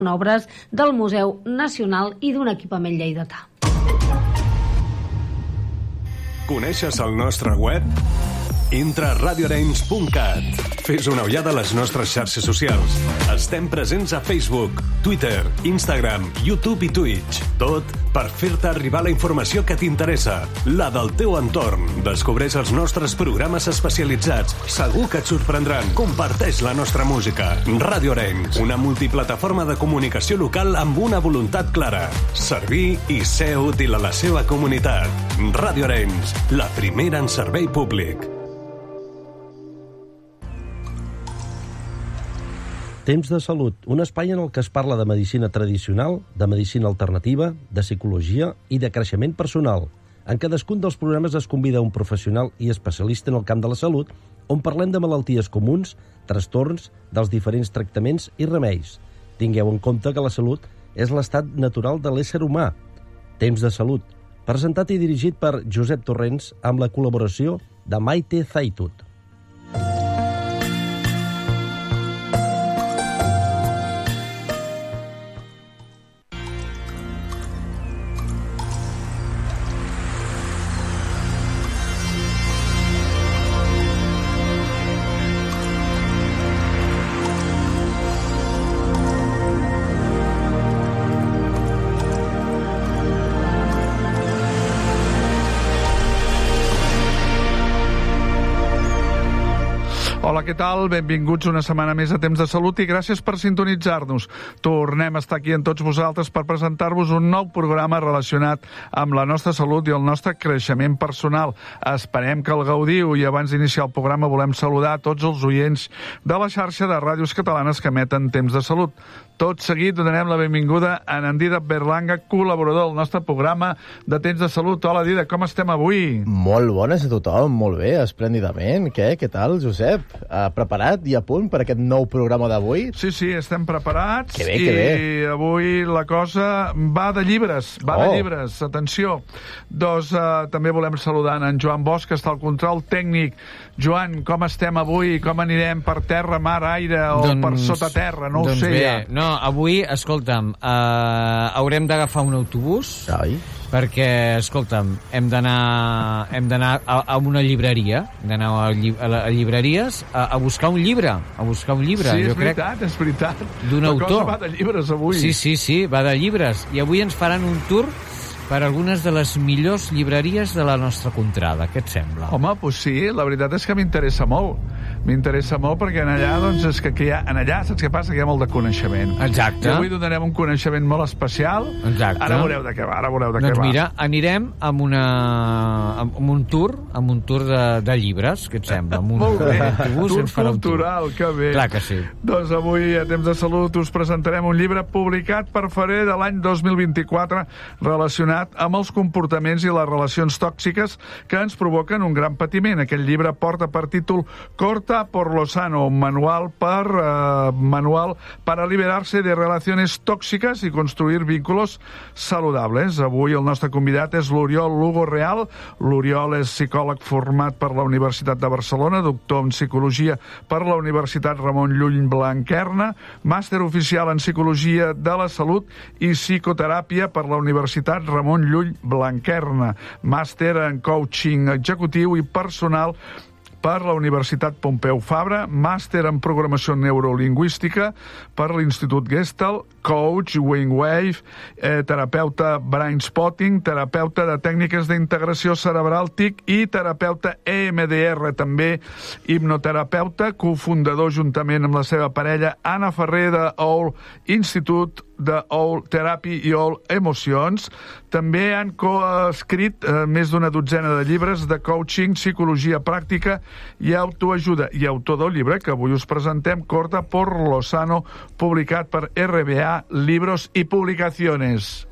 obres del Museu Nacional i d'un equipament lleidatà. Coneixes el nostre web? Entra a radioarenys.cat. Fes una ullada a les nostres xarxes socials. Estem presents a Facebook, Twitter, Instagram, YouTube i Twitch. Tot per fer-te arribar la informació que t'interessa, la del teu entorn. Descobreix els nostres programes especialitzats. Segur que et sorprendran. Comparteix la nostra música. Ràdio Arenys, una multiplataforma de comunicació local amb una voluntat clara. Servir i ser útil a la seva comunitat. Ràdio Arenys, la primera en servei públic. Temps de salut, un espai en el que es parla de medicina tradicional, de medicina alternativa, de psicologia i de creixement personal. En cadascun dels programes es convida un professional i especialista en el camp de la salut, on parlem de malalties comuns, trastorns, dels diferents tractaments i remeis. Tingueu en compte que la salut és l'estat natural de l'ésser humà. Temps de salut, presentat i dirigit per Josep Torrents amb la col·laboració de Maite Zaitut. Hola, què tal? Benvinguts una setmana més a Temps de Salut i gràcies per sintonitzar-nos. Tornem a estar aquí amb tots vosaltres per presentar-vos un nou programa relacionat amb la nostra salut i el nostre creixement personal. Esperem que el gaudiu i abans d'iniciar el programa volem saludar a tots els oients de la xarxa de ràdios catalanes que emeten Temps de Salut. Tot seguit donem la benvinguda a en Dídac Berlanga, col·laborador del nostre programa de Temps de Salut. Hola, Dídac, com estem avui? Molt bones a tothom, molt bé, esplèndidament. Què tal, Josep? Preparat i a punt per aquest nou programa d'avui? Sí, estem preparats. Que bé. I avui la cosa va de llibres, de llibres, atenció. Doncs també volem saludar en Joan Bosch, que està al control tècnic. Joan, com estem avui? Com anirem per terra, mar, aire o per sota terra? No ho sé bé. ja. No, avui, escolta'm, haurem d'agafar un autobús perquè, escolta'm, hem d'anar a una llibreria, hem d'anar a llibreries a buscar un llibre, Sí, jo crec. És veritat. D'un autor. La cosa va de llibres avui. Sí, va de llibres. I avui ens faran un tour per algunes de les millors llibreries de la nostra contrada. Què et sembla? Home, doncs sí, la veritat és que m'interessa molt. M'interessa molt perquè en allà, doncs, és que en allà, saps què passa? Que hi ha molt de coneixement. Exacte. I avui donarem un coneixement molt especial. Exacte. Ara veureu de què va, Doncs mira, anirem amb un tour de llibres, què et sembla? Molt bé, tour ens farà cultural, que bé. Clar que sí. Doncs avui, a Temps de Salut, us presentarem un llibre publicat per febrer de l'any 2024 relacionat amb els comportaments i les relacions tòxiques que ens provoquen un gran patiment. Aquest llibre porta per títol Corta por lo sano, manual para liberarse de relaciones tóxicas y construir vínculos saludables. Avui el nostre convidat és l'Oriol Lugo Real. L'Oriol és psicòleg format per la Universitat de Barcelona, doctor en psicologia per la Universitat Ramon Llull Blanquerna, màster oficial en psicologia de la salut i psicoteràpia per la Universitat Ramon Llull Blanquerna, màster en coaching executiu i personal per la Universitat Pompeu Fabra, màster en programació neurolingüística per l'Institut Gestalt, coach, Wingwave, terapeuta Brain Spotting, terapeuta de tècniques d'integració cerebral TIC i terapeuta EMDR, també hipnoterapeuta, cofundador juntament amb la seva parella Anna Ferrer de All Institute de All Therapy i All Emocions. També han coescrit més d'una dotzena de llibres de coaching, psicologia pràctica i autoajuda. I autor del llibre que avui us presentem, Corta por lo sano, publicat per RBA Libros y Publicaciones.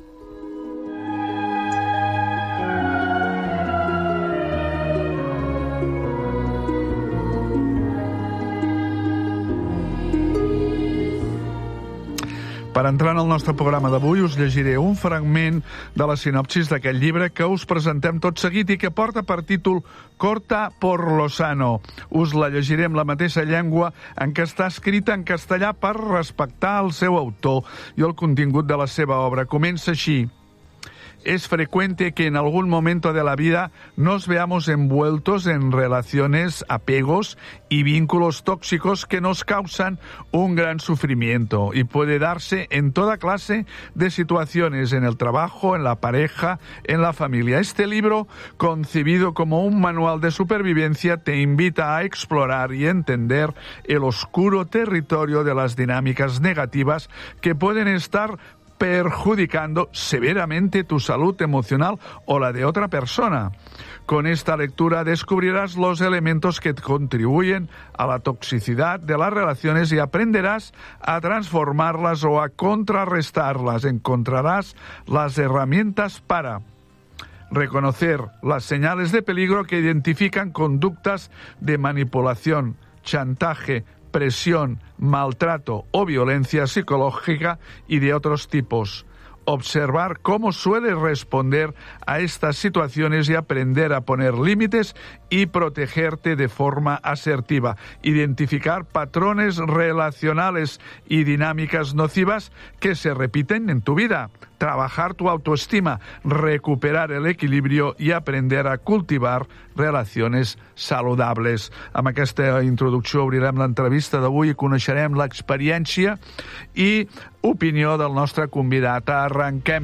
per entrar en el nostre programa d'avui us llegiré un fragment de la sinopsis d'aquest llibre que us presentem tot seguit i que porta per títol Corta por lo sano. Us la llegiré amb la mateixa llengua en què està escrita en castellà per respectar el seu autor i el contingut de la seva obra. Comença així. Es frecuente que en algún momento de la vida nos veamos envueltos en relaciones, apegos y vínculos tóxicos que nos causan un gran sufrimiento y puede darse en toda clase de situaciones, en el trabajo, en la pareja, en la familia. Este libro, concebido como un manual de supervivencia, te invita a explorar y entender el oscuro territorio de las dinámicas negativas que pueden estar perjudicando severamente tu salud emocional o la de otra persona. Con esta lectura descubrirás los elementos que contribuyen a la toxicidad de las relaciones y aprenderás a transformarlas o a contrarrestarlas. Encontrarás las herramientas para reconocer las señales de peligro que identifican conductas de manipulación, chantaje, presión, maltrato o violencia psicológica y de otros tipos. Observar cómo suele responder a estas situaciones y aprender a poner límites y protegerte de forma asertiva. Identificar patrones relacionales y dinámicas nocivas que se repiten en tu vida. Trabajar tu autoestima, recuperar el equilibrio i aprender a cultivar relacions saludables. Amb aquesta introducció obrirem l'entrevista d'avui i coneixerem l'experiència i opinió del nostre convidat. Arrenquem!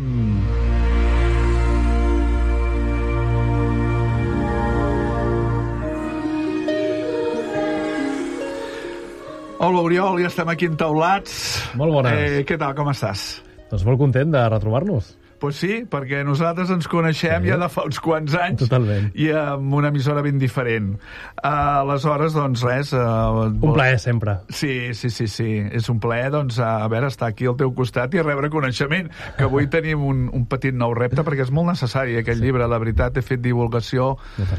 Hola, Oriol, ja estem aquí entaulats. Molt bones. Què tal, com estàs? Doncs molt content de retrobar-nos. Pues sí, perquè nosaltres ens coneixem ja de fa uns quants anys. Totalment. I amb una emissora ben diferent. Aleshores, doncs res... Un plaer, sempre. Sí. És un plaer, doncs, a veure, estar aquí al teu costat i rebre coneixement, que avui tenim un petit nou repte, perquè és molt necessari aquest llibre. La veritat, he fet divulgació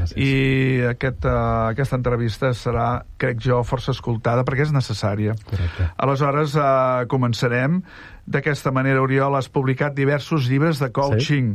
i aquesta entrevista serà, crec jo, força escoltada, perquè és necessària. Correcte. Aleshores, començarem. D'aquesta manera, Oriol, has publicat diversos llibres de coaching,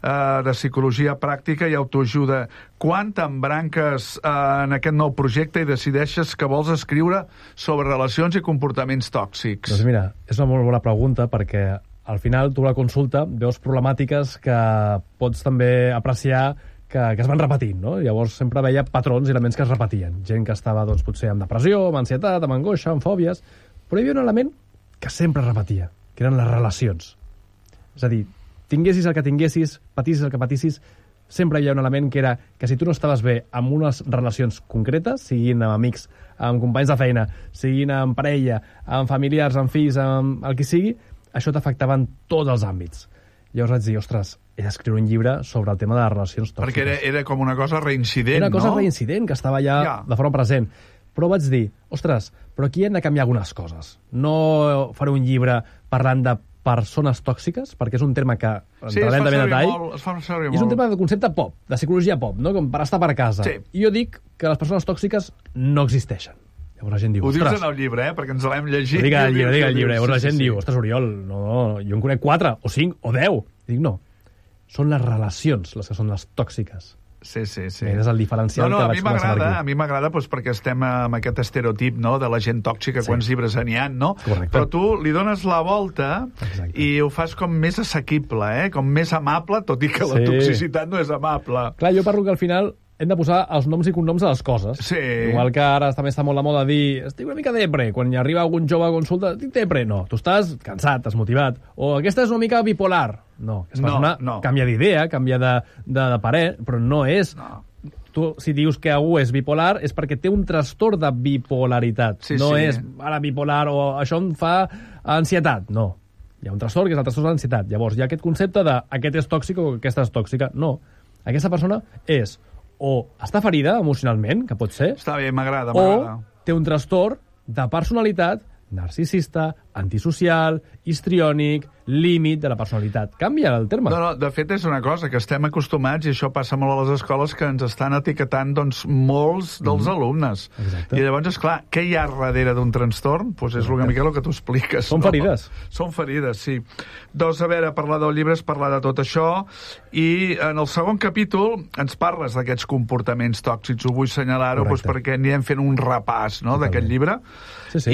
de psicologia pràctica i autoajuda. Quan t'embranques en aquest nou projecte i decideixes que vols escriure sobre relacions i comportaments tòxics? Doncs mira, és una molt bona pregunta, perquè al final tu a la consulta veus problemàtiques que pots també apreciar que es van repetint, no? Llavors sempre veia patrons i elements que es repetien. Gent que estava, doncs, potser amb depressió, amb ansietat, amb angoixa, amb fòbies, però hi havia un element que sempre es repetia, que eren les relacions. És a dir, tinguessis el que tinguessis, patissis el que patissis, sempre hi ha un element que era que si tu no estaves bé amb unes relacions concretes, siguin amb amics, amb companys de feina, siguin amb parella, amb familiars, amb fills, amb el que sigui, això t'afectava en tots els àmbits. Llavors vaig dir, ostres, he d'escriure un llibre sobre el tema de les relacions tòxiques. Perquè era com una cosa reincident, no? Era una cosa reincident, que estava ja de forma present. Però vaig dir, ostres, però aquí hem de canviar algunes coses. No faré un llibre parlant de persones tòxiques, perquè és un terme que entrarem de ben detall. Es fa servir molt. És un tema de concepte pop, de psicologia pop, no? Com per estar per casa. Sí. I jo dic que les persones tòxiques no existeixen. Llavors la gent diu, ho ostres... dius en el llibre, perquè ens l'hem llegit. Dic el llibre. Llavors la gent diu, ostres, Oriol, no, jo en conec 4, o 5, o 10. I dic, no, són les relacions les que són les tòxiques. Sí. És el diferencial que vaig començar per aquí. A mi m'agrada doncs, perquè estem amb aquest estereotip, no?, de la gent tòxica, quants llibres n'hi ha, no? Correcte. Però tu li dones la volta. Exacte. I ho fas com més assequible, com més amable, tot i que la toxicitat no és amable. Clar, jo parlo que al final hem de posar els noms i cognoms de les coses. Sí. Igual que ara també està molt de moda dir estic una mica depre, quan hi arriba algun jove a consulta, estic depre. No, tu estàs cansat, desmotivat. O aquesta és una mica bipolar. No, aquesta persona canvia d'idea, canvia de parer, però no és... No. Tu, si dius que algú és bipolar, és perquè té un trastorn de bipolaritat. És ara bipolar o això em fa ansietat. No. Hi ha un trastorn que és el trastorn d'ansietat. Llavors, hi ha aquest concepte de aquest és tòxic o aquesta és tòxica. No. Aquesta persona és o està ferida emocionalment, que pot ser... Està bé, m'agrada. O té un trastorn de personalitat narcisista, antisocial, histriònic, límit de la personalitat. Canvia el terme. No, de fet és una cosa que estem acostumats, i això passa molt a les escoles, que ens estan etiquetant doncs, molts dels alumnes. Exacte. I llavors, esclar, què hi ha darrere d'un trastorn? Doncs és una mica el que tu expliques. Són ferides. Són ferides, sí. Doncs, a veure, parlar del llibre és parlar de tot això, i en el segon capítol ens parles d'aquests comportaments tòxics. Ho vull assenyalar-ho doncs, perquè anirem fent un repàs, no?, d'aquest llibre. Sí.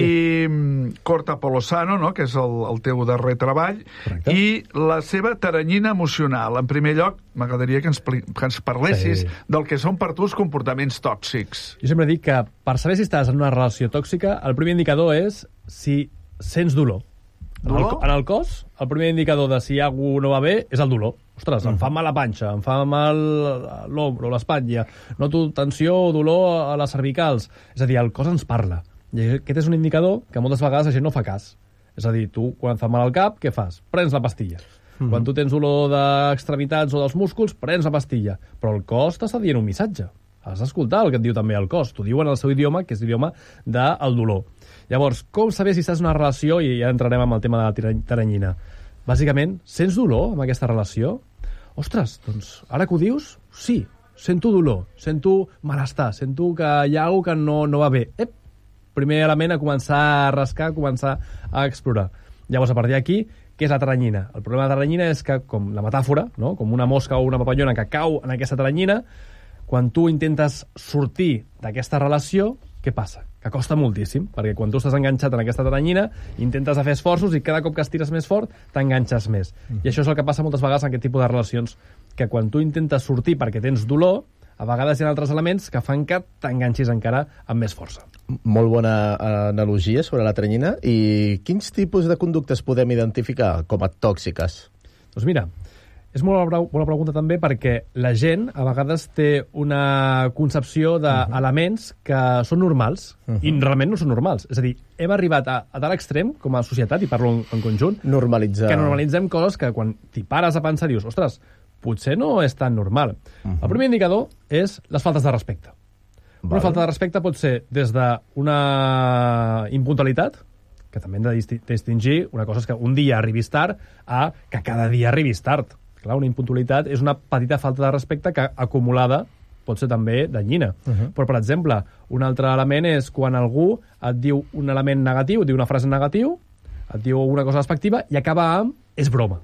I Corta Polosano, no?, que és el teu darrer treball. Correcte. I la seva taranyina emocional. En primer lloc, m'agradaria que ens parlessis del que són per tu els comportaments tòxics. Jo sempre dic que per saber si estàs en una relació tòxica, el primer indicador és si sents dolor. Dolor? En el cos, el primer indicador de si alguna cosa no va bé és el dolor. Ostres, em fa mal la panxa, em fa mal l'ombro, l'espatlla, noto tensió o dolor a les cervicals. És a dir, el cos ens parla. I aquest és un indicador que moltes vegades la gent no fa cas. És a dir, tu, quan et fa mal al cap, què fas? Prens la pastilla. Quan tu tens dolor d'extremitats o dels músculs, prens la pastilla. Però el cos t'està dient un missatge. Has d'escoltar el que et diu també el cos. T'ho diuen el seu idioma, que és l'idioma del dolor. Llavors, com saber si estàs en una relació, i ja entrarem amb el tema de la taranyina. Bàsicament, sents dolor amb aquesta relació? Ostres, doncs, ara que ho dius, sí, sento dolor, sento malestar, sento que hi ha alguna que no va bé. Primer element a començar a rascar, a començar a explorar. Llavors, a partir d'aquí, què és la taranyina? El problema de la taranyina és que, com la metàfora, no?, com una mosca o una papallona que cau en aquesta taranyina, quan tu intentes sortir d'aquesta relació, què passa? Que costa moltíssim, perquè quan tu estàs enganxat en aquesta taranyina, intentes fer esforços i cada cop que estires més fort, t'enganxes més. I això és el que passa moltes vegades en aquest tipus de relacions, que quan tu intentes sortir perquè tens dolor, a vegades hi ha altres elements que fan que t'enganxis encara amb més força. Molt bona analogia sobre la taranyina. I quins tipus de conductes podem identificar com a tòxiques? Doncs mira, és molt bona pregunta també, perquè la gent a vegades té una concepció d'elements que són normals i realment no són normals. És a dir, hem arribat a tal extrem com a societat, i parlo en conjunt, que normalitzem coses que quan t'hi pares a pensar dius, ostres, potser no és tan normal. El primer indicador és les faltes de respecte. Una falta de respecte pot ser des d'una impuntualitat, que també hem de distingir, una cosa és que un dia arribis tard a que cada dia arribis tard. Clar, una impuntualitat és una petita falta de respecte que acumulada pot ser també danyina. Però, per exemple, un altre element és quan algú et diu un element negatiu, diu una frase negatiu, et diu una cosa despectiva i acaba amb és broma.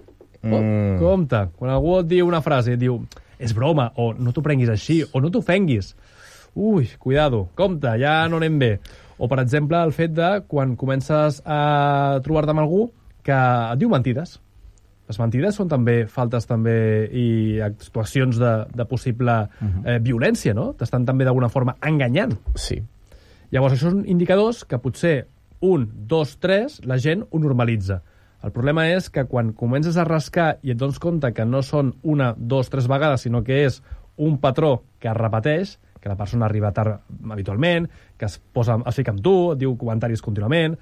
Compte, quan algú et diu una frase i et diu és broma, o no t'ho prenguis així, o no t'ofenguis, ui, cuidado, compte, ja no anem bé. O, per exemple, el fet de quan comences a trobar-te amb algú que et diu mentides. Les mentides són també faltes també i actuacions de possible violència, no? T'estan també d'alguna forma enganyant. Sí. Llavors, això són indicadors que potser 1, 2, 3, la gent ho normalitza. El problema és que quan comences a rascar i et dones compte que no són 1, 2, 3 vegades, sinó que és un patró que es repeteix, que la persona arriba tard habitualment, que es fica amb tu, et diu comentaris contínuament,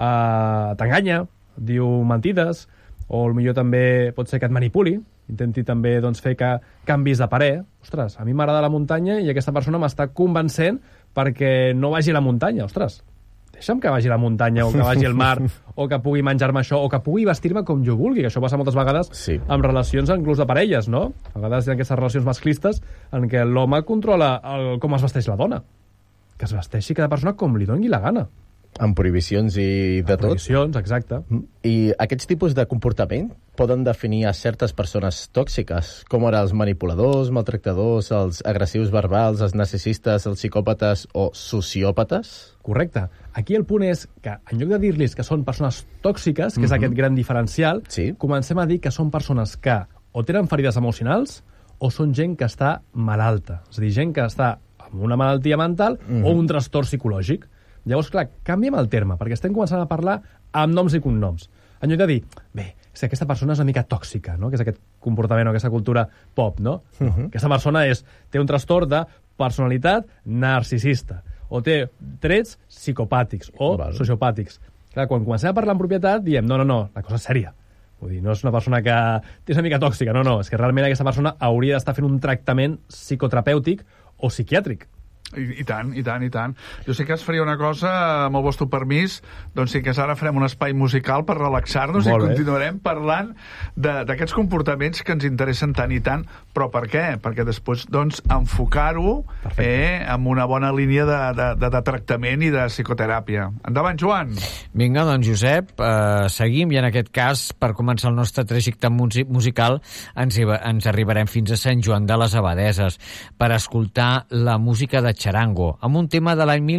t'enganya, et diu mentides, o potser també pot ser que et manipuli, intenti també doncs, fer que canvis de parer. Ostres, a mi m'agrada la muntanya i aquesta persona m'està convencent perquè no vagi a la muntanya. Ostres, deixa'm que vagi a la muntanya o que vagi al mar o que pugui menjar-me això o que pugui vestir-me com jo vulgui, que això passa moltes vegades amb relacions inclús de parelles, no? A vegades hi ha aquestes relacions masclistes en què l'home controla com es vesteix la dona. Que es vesteixi cada persona com li doni la gana. Amb prohibicions i de tot. Prohibicions, exacte. I aquests tipus de comportament poden definir a certes persones tòxiques, com ara els manipuladors, maltractadors, els agressius verbals, els narcisistes, els psicòpates o sociòpates? Correcte. Aquí el punt és que, en lloc de dir-los que són persones tòxiques, que és aquest gran diferencial, comencem a dir que són persones que o tenen ferides emocionals o són gent que està malalta. És a dir, gent que està amb una malaltia mental o un trastorn psicològic. Llavors, clar, canviem el terme, perquè estem començant a parlar amb noms i cognoms. En lloc de dir, bé, és que aquesta persona és una mica tòxica, no? Que és aquest comportament o aquesta cultura pop, no? Aquesta persona té un trastorn de personalitat narcisista, o té trets psicopàtics o sociopàtics. Clar, quan comencem a parlar en propietat, diem, no, la cosa és sèria. Vull dir, no és una persona que és una mica tòxica, no, és que realment aquesta persona hauria d'estar fent un tractament psicoterapèutic o psiquiàtric. I tant. Jo sé que es faria una cosa, amb el vostre permís, doncs sí que ara farem un espai musical per relaxar-nos i continuarem parlant d'aquests comportaments que ens interessen tant i tant. Però per què? Perquè després, doncs, enfocar-ho amb una bona línia de tractament i de psicoteràpia. Endavant, Joan! Vinga, doncs, Josep, seguim, i en aquest cas, per començar el nostre trajecte musical, ens arribarem fins a Sant Joan de les Abadeses per escoltar la música de Charango, amb un tema de l'any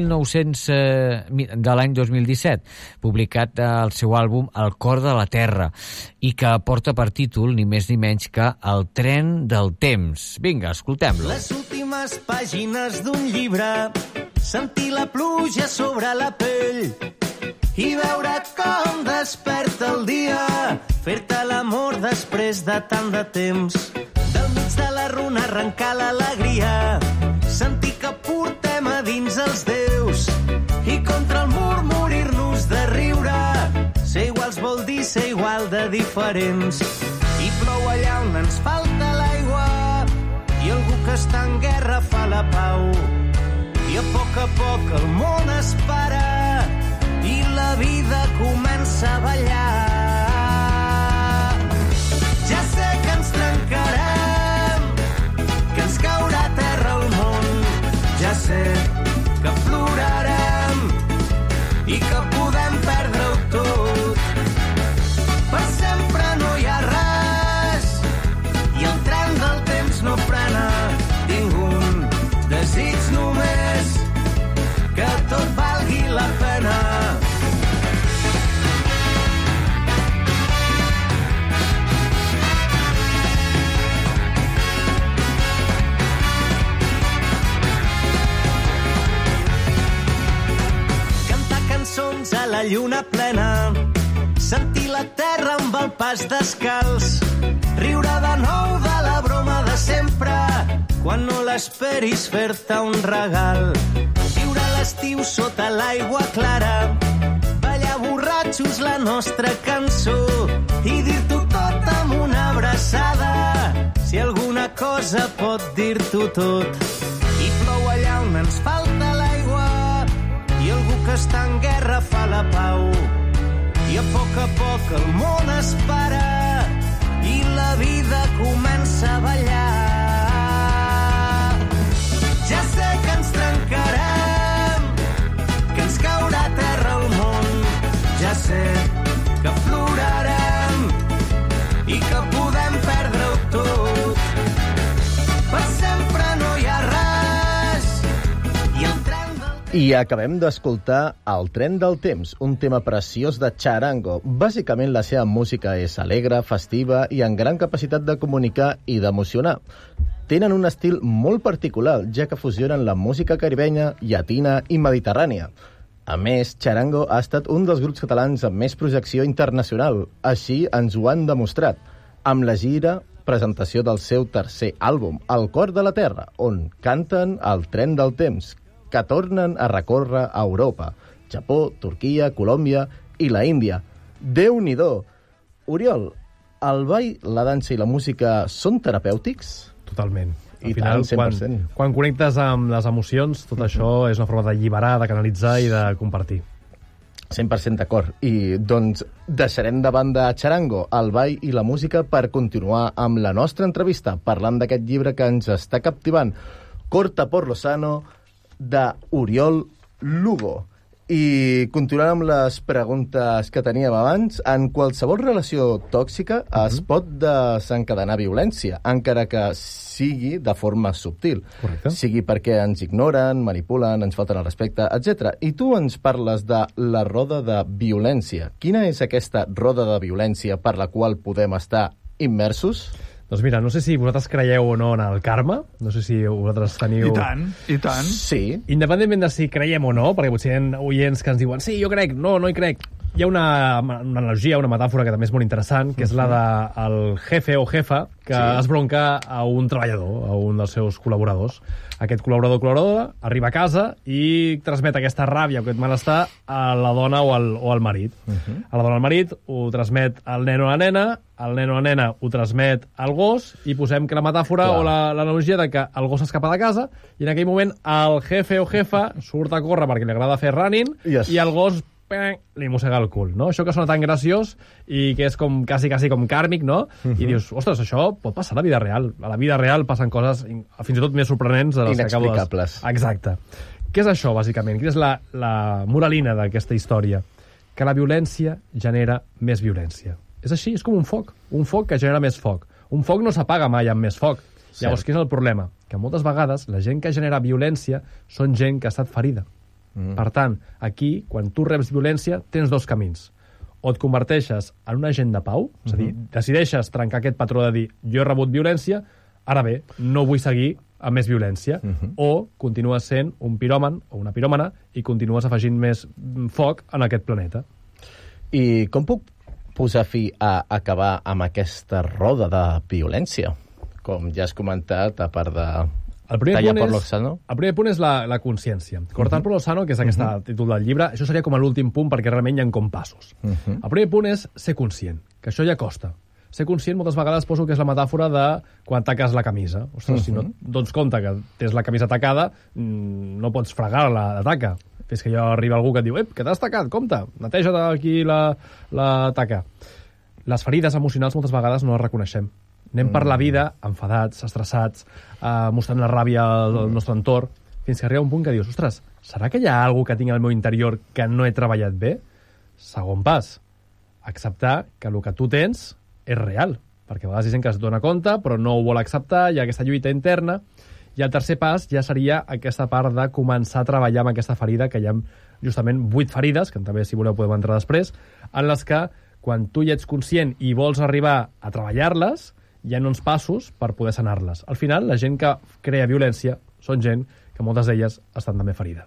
2017, publicat al seu àlbum El cor de la terra, i que porta per títol ni més ni menys que El tren del temps. Vinga, escoltem-lo. Les últimes pàgines d'un llibre, sentir la pluja sobre la pell i veure com desperta el dia, fer-te l'amor després de tant de temps, del mig de la runa arrencar l'alegria, sentir que portem a dins els déus i contra el mur morir-nos de riure. Ser iguals vol dir ser igual de diferents, i plou allà on ens falta l'aigua i algú que està en guerra fa la pau, i a poc el món es para i la vida comença a ballar. Ja sé que ens trencarem, que ens caurà a terra el món, ja sé que plorarem i que podem perdre-ho tot. Per sempre no hi ha res i el tren del temps no frena. Tinc un desig només, que tot valgui la pena. Cançons a la lluna plena, sentir la terra amb el pas descalç, riure de nou de la broma de sempre, quan no l'esperis fer-te un regal, viure l'estiu sota l'aigua clara, ballar borratxos la nostra cançó i dir-t'ho tot amb una abraçada, si alguna cosa pot dir-t'ho tot. I plou allà on ens falta l'aigua i algú que està en guerra fa la pau, i a poc el món es para i la vida comença a ballar. Ja sé que ens trencarem, que ens caurà a terra el món, ja sé que plorarem i que podem perdre-ho tot. Per sempre no hi ha res i el tren I acabem d'escoltar El tren del temps, un tema preciós de Charango. Bàsicament la seva música és alegre, festiva i amb gran capacitat de comunicar i d'emocionar. Tenen un estil molt particular, ja que fusionen la música caribenya, llatina i mediterrània. A més, Charango ha estat un dels grups catalans amb més projecció internacional. Així ens ho han demostrat, amb la gira presentació del seu tercer àlbum, El cor de la terra, on canten El tren del temps, que tornen a recórrer a Europa, Japó, Turquia, Colòmbia i la Índia. Déu-n'hi-do! Oriol, el ball, la dansa i la música són terapèutics? Totalment. Al I final, tant, 100%. quan connectes amb les emocions, tot això és una forma d'alliberar, de canalitzar i de compartir. 100% d'acord. I, doncs, deixarem de banda Charango, el ball i la música per continuar amb la nostra entrevista, parlant d'aquest llibre que ens està captivant, Corta por lo sano, de Oriol Lugo. I continuant amb les preguntes que teníem abans, en qualsevol relació tòxica es pot desencadenar violència, encara que sigui de forma subtil. Correcte. Sigui perquè ens ignoren, manipulen, ens falten el respecte, etc. I tu ens parles de la roda de violència. Quina és aquesta roda de violència per la qual podem estar immersos? Doncs mira, no sé si vosaltres creieu o no en el karma, no sé si vosaltres teniu... I tant. Sí. Independentment de si creiem o no, perquè potser hi ha oients que ens diuen sí, jo crec, no hi crec. Hi ha una analogia, una metàfora que també és molt interessant, que és la del jefe o jefa que es bronca a un treballador, a un dels seus col·laboradors. Aquest col·laborador arriba a casa i transmet aquesta ràbia o aquest malestar a la dona o al marit. A la dona o al marit ho transmet al nen o a la nena, el nen o la nena ho transmet al gos, i posem que la metàfora o l'analogia de que el gos s'escapa de casa i en aquell moment el jefe o jefa surt a córrer perquè li agrada fer running i el gos li mossega el cul, no? Això que sona tan graciós i que és com quasi com kàrmic, no? I dius, ostres, això pot passar a la vida real. A la vida real passen coses fins i tot més sorprenents de les que acabo inexplicables. Exacte. Què és això, bàsicament? Quina és la moralina d'aquesta història? Que la violència genera més violència. És així, és com un foc que genera més foc. Un foc no s'apaga mai amb més foc. Llavors, quin és el problema? Que moltes vegades la gent que genera violència són gent que ha estat ferida. Per tant, aquí, quan tu reps violència, tens dos camins. O et converteixes en un agent de pau, és a dir, decideixes trencar aquest patró de dir jo he rebut violència, ara bé, no vull seguir amb més violència, o continues sent un piròman o una piròmana i continues afegint més foc en aquest planeta. I com puc posar fi a acabar amb aquesta roda de violència? Com ja has comentat, a part de... El primer punt és la consciència. Cortar por lo sano, que és aquest títol del llibre, això seria com l'últim punt perquè realment hi ha compassos. El primer punt és ser conscient, que això ja costa. Ser conscient, moltes vegades poso que és la metàfora de quan taques la camisa. Ostres, si no et dones compte que tens la camisa tacada, no pots fregar-la de taca. Fins que ja arriba algú que et diu, que t'has tacat, compte, neteja aquí la taca. Les ferides emocionals moltes vegades no les reconeixem. Anem per la vida enfadats, estressats, mostrant la ràbia al nostre entorn, fins que arriba un punt que dius, ostres, serà que hi ha alguna que tinc al meu interior que no he treballat bé? Segon pas, acceptar que el que tu tens és real, perquè a vegades hi ha gent que es dona compte però no ho vol acceptar, hi ha aquesta lluita interna, i el tercer pas ja seria aquesta part de començar a treballar amb aquesta ferida, que hi ha justament 8 ferides, que també si voleu podem entrar després, en les que quan tu ja ets conscient i vols arribar a treballar-les, hi ha uns passos per poder sanar-les. Al final, la gent que crea violència són gent que moltes d'elles estan també ferida.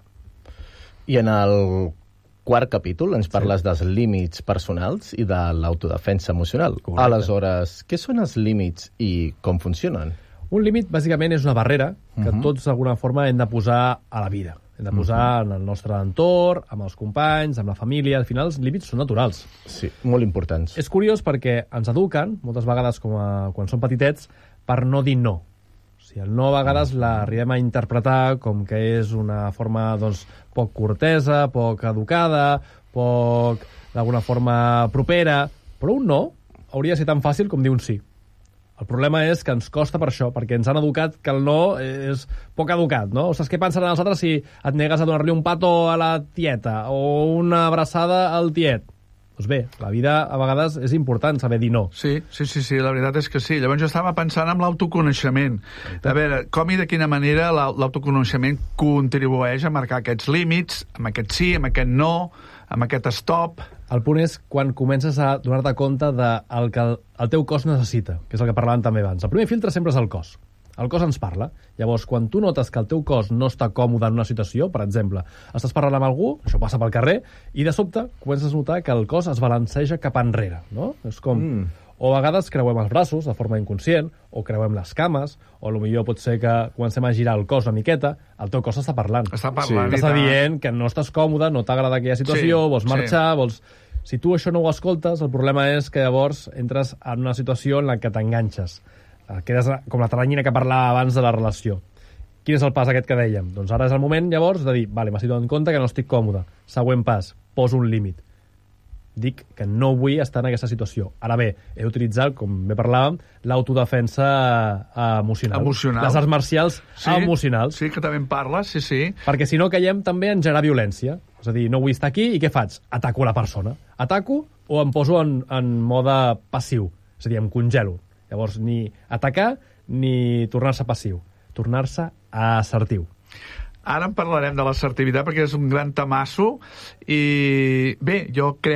I en el quart capítol ens parles dels límits personals i de l'autodefensa emocional. Correcte. Aleshores, què són els límits i com funcionen? Un límit, bàsicament, és una barrera que tots, d'alguna forma, hem de posar a la vida. Hem de posar en el nostre entorn, amb els companys, amb la família. Al final, els límits són naturals. Sí, molt importants. És curiós perquè ens eduquen, moltes vegades, quan som petitets, per no dir no. O sigui, el no a vegades l'arribem a interpretar com que és una forma, doncs, poc cortesa, poc educada, poc, d'alguna forma, propera. Però un no hauria de ser tan fàcil com dir un sí. El problema és que ens costa per això, perquè ens han educat que el no és poc educat, no? O sigui, què pensen els altres si et negues a donar-li un petó a la tieta o una abraçada al tiet? Doncs bé, la vida a vegades és important saber dir no. Sí, la veritat és que sí. Llavors jo estava pensant en l'autoconeixement. A veure, com i de quina manera l'autoconeixement contribueix a marcar aquests límits, amb aquest sí, amb aquest no, amb aquest stop. El punt és quan comences a donar-te compte del que el teu cos necessita, que és el que parlàvem també abans. El primer filtre sempre és el cos. El cos ens parla. Llavors, quan tu notes que el teu cos no està còmode en una situació, per exemple, estàs parlant amb algú, això passa pel carrer, i de sobte comences a notar que el cos es balanceja cap enrere, no? És com... O a vegades creuem els braços de forma inconscient, o creuem les cames, o potser pot ser que comencem a girar el cos una miqueta, el teu cos està parlant. Està parlant. Està dient que no estàs còmode, no t'agrada aquella situació, vols marxar, vols... Si tu això no ho escoltes, el problema és que llavors entres en una situació en la que t'enganxes. Quedes com la teranyina que parlava abans de la relació. Quin és el pas aquest que dèiem? Doncs ara és el moment, llavors, de dir, vale, m'estic donant compte que no estic còmode. Següent pas, poso un límit. Dic que no vull estar en aquesta situació. Ara bé, he d'utilitzar, com bé parlàvem, l'autodefensa emocional. Les arts marcials emocionals. Sí, que també en parles, sí. Perquè si no caiem també en generar violència. És a dir, no vull estar aquí i què faig? Ataco la persona. Ataco o em poso en mode passiu. És a dir, em congelo. Llavors, ni atacar ni tornar-se passiu. Tornar-se assertiu. Ara en parlarem de l'assertivitat perquè és un gran tamasso i bé, jo crec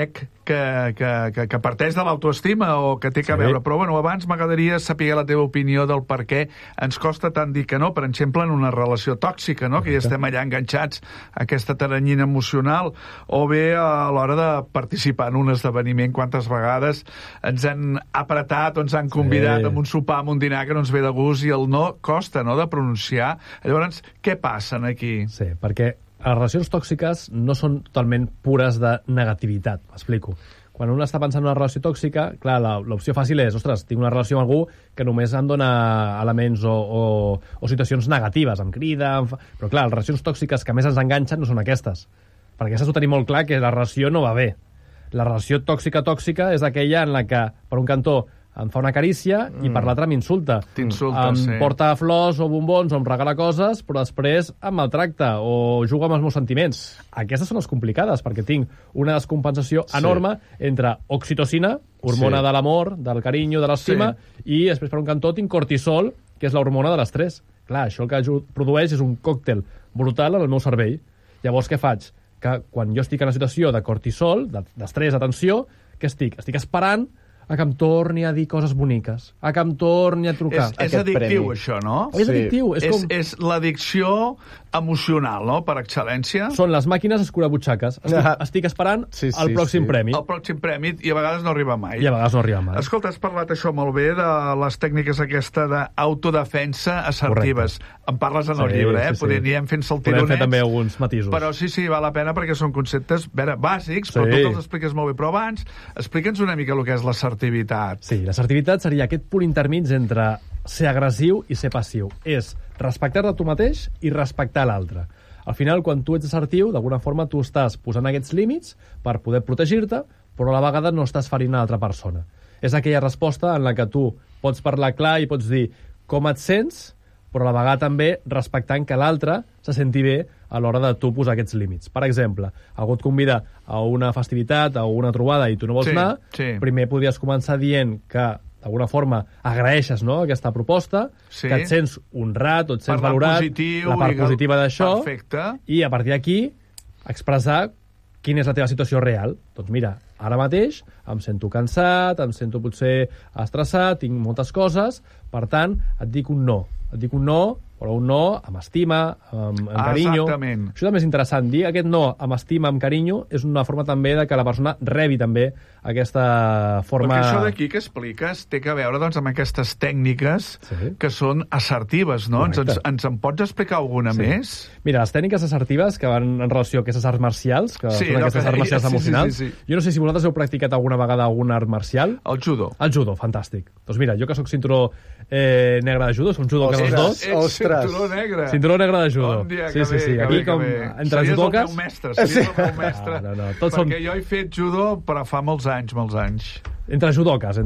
que parteix de l'autoestima o que té que veure. Però, bueno, abans m'agradaria saber la teva opinió del per què ens costa tant dir que no, per exemple, en una relació tòxica, no? Que ja estem allà enganxats a aquesta taranyina emocional, o bé a l'hora de participar en un esdeveniment, quantes vegades ens han apretat o ens han convidat a un sopar, a un dinar que no ens ve de gust, i el no costa, no?, de pronunciar. Llavors, què passa aquí? Sí, perquè les relacions tòxiques no són totalment pures de negativitat, m'explico. Quan un està pensant en una relació tòxica, clar, l'opció fàcil és, ostres, tinc una relació amb algú que només em dona elements o situacions negatives, em crida... Però clar, les relacions tòxiques que més ens enganxen no són aquestes. Perquè aquestes ho tenim molt clar, que la relació no va bé. La relació tòxica és aquella en la que, per un cantó, em fa una carícia i per l'altre m'insulta. T'insulta, em porta flors o bombons o em regala coses, però després em maltracta o juga amb els meus sentiments. Aquestes són les complicades, perquè tinc una descompensació enorme entre oxitocina, hormona de l'amor, del carinyo, de l'estima, i després per un cantó tinc cortisol, que és l'hormona de l'estrès. Clar, això el que produeix és un còctel brutal en el meu cervell. Llavors, què faig? Que quan jo estic en una situació de cortisol, d'estrès, de tensió, què estic? Estic esperant a que em torni a dir coses boniques, a que em torni a trucar. És addictiu, això, no? És addictiu. És l'addicció emocional, no?, per excel·lència. Són les màquines escurabutxaques. Estic esperant el pròxim premi. El pròxim premi, i a vegades no arriba mai. Escolta, has parlat això molt bé de les tècniques aquesta d'autodefensa assertives. En parles en el llibre, Podríem fer-nos el tironets. Podem fer també alguns matisos. Però sí, val la pena perquè són conceptes bàsics, però tu els expliques molt bé. Però abans, explica'ns una mica el que és l'assertivitat. Sí, l'assertivitat seria aquest punt intermig entre ser agressiu i ser passiu. És respectar-te tu mateix i respectar l'altre. Al final, quan tu ets assertiu, d'alguna forma tu estàs posant aquests límits per poder protegir-te, però a la vegada no estàs ferint a l'altra persona. És aquella resposta en la que tu pots parlar clar i pots dir com et sents, però a la vegada també respectant que l'altre se senti bé a l'hora de tu posar aquests límits. Per exemple, algú et convida a una festivitat, a una trobada i tu no vols anar, primer podries començar dient que d'alguna forma agraeixes, no?, aquesta proposta, que et sents honrat o et sents valorat, la part positiva d'això, i a partir d'aquí expressar quina és la teva situació real. Doncs mira, ara mateix em sento cansat, em sento potser estressat, tinc moltes coses, per tant, et dic un no. Et dic un no, però un no amb estima, amb carinyo. Exactament. Això també és interessant. Dir aquest no amb estima, amb carinyo, és una forma també de que la persona rebi també aquesta forma... Perquè això d'aquí que expliques té que veure doncs, amb aquestes tècniques que són assertives, no? Ens en pots explicar alguna més? Mira, les tècniques assertives que van en relació a aquestes arts marcials, que són aquestes arts marcials emocionals, jo no sé si vosaltres heu practicat alguna vegada algun art marcial. El judo. El judo, fantàstic. Doncs mira, jo que soc cinturó negre de judo, som judoques els dos. Cinturó negre. Cinturó negre de judo. Bon dia, sí. Aquí com entre judoques... Series el meu mestre. No. Perquè jo he fet judo però fa molts anys. Entre judoques.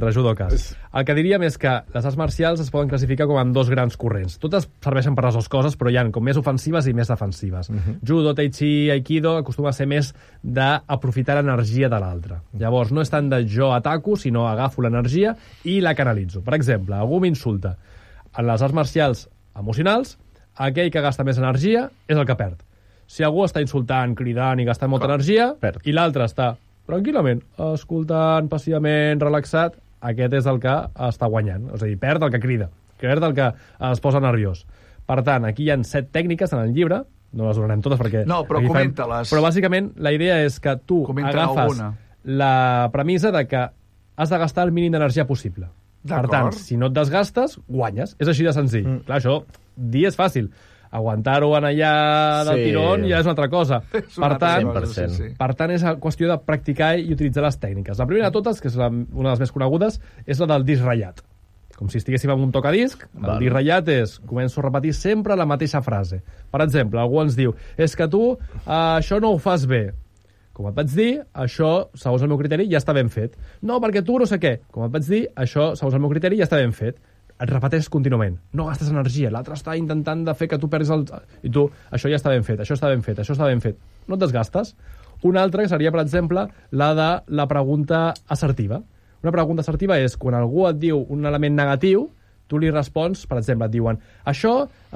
El que diríem és que les arts marcials es poden classificar com en dos grans corrents. Totes serveixen per les dues coses, però hi ha com més ofensives i més defensives. Judo, tai chi, aikido acostuma a ser més d'aprofitar l'energia de l'altre. Llavors, no és tant de jo ataco, sinó agafo l'energia i la canalitzo. Per exemple, algú m'insulta. En les arts marcials emocionals, aquell que gasta més energia és el que perd. Si algú està insultant, cridant i gastant molta energia, i l'altre està tranquil·lament, escoltant, passivament, relaxat, aquest és el que està guanyant. És a dir, perd el que crida, perd el que es posa nerviós. Per tant, aquí hi ha 7 tècniques en el llibre, no les donarem totes perquè... No, però comenta-les. Però bàsicament la idea és que tu agafes la premissa de que has de gastar el mínim d'energia possible. Per tant, si no et desgastes, guanyes. És així de senzill. Clar, això, dir és fàcil. Aguantar-ho en allà del tirón ja és una altra cosa. Per tant, és qüestió de practicar i utilitzar les tècniques. La primera de totes, que és una de les més conegudes, és la del disc ratllat. Com si estiguéssim en un tocadisc, el disc ratllat és començo a repetir sempre la mateixa frase. Per exemple, algú ens diu, és que tu això no ho fas bé. Com et vaig dir, això, segons el meu criteri, ja està ben fet. No, perquè tu no sé què. Com et vaig dir, això, segons el meu criteri, ja està ben fet. Et repeteixes contínuament. No gastes energia. L'altre està intentant de fer que tu perdis el... I tu, això ja està ben fet, això està ben fet, això està ben fet. No et desgastes. Una altra que seria, per exemple, la de la pregunta assertiva. Una pregunta assertiva és quan algú et diu un element negatiu, tu li respons, per exemple, et diuen això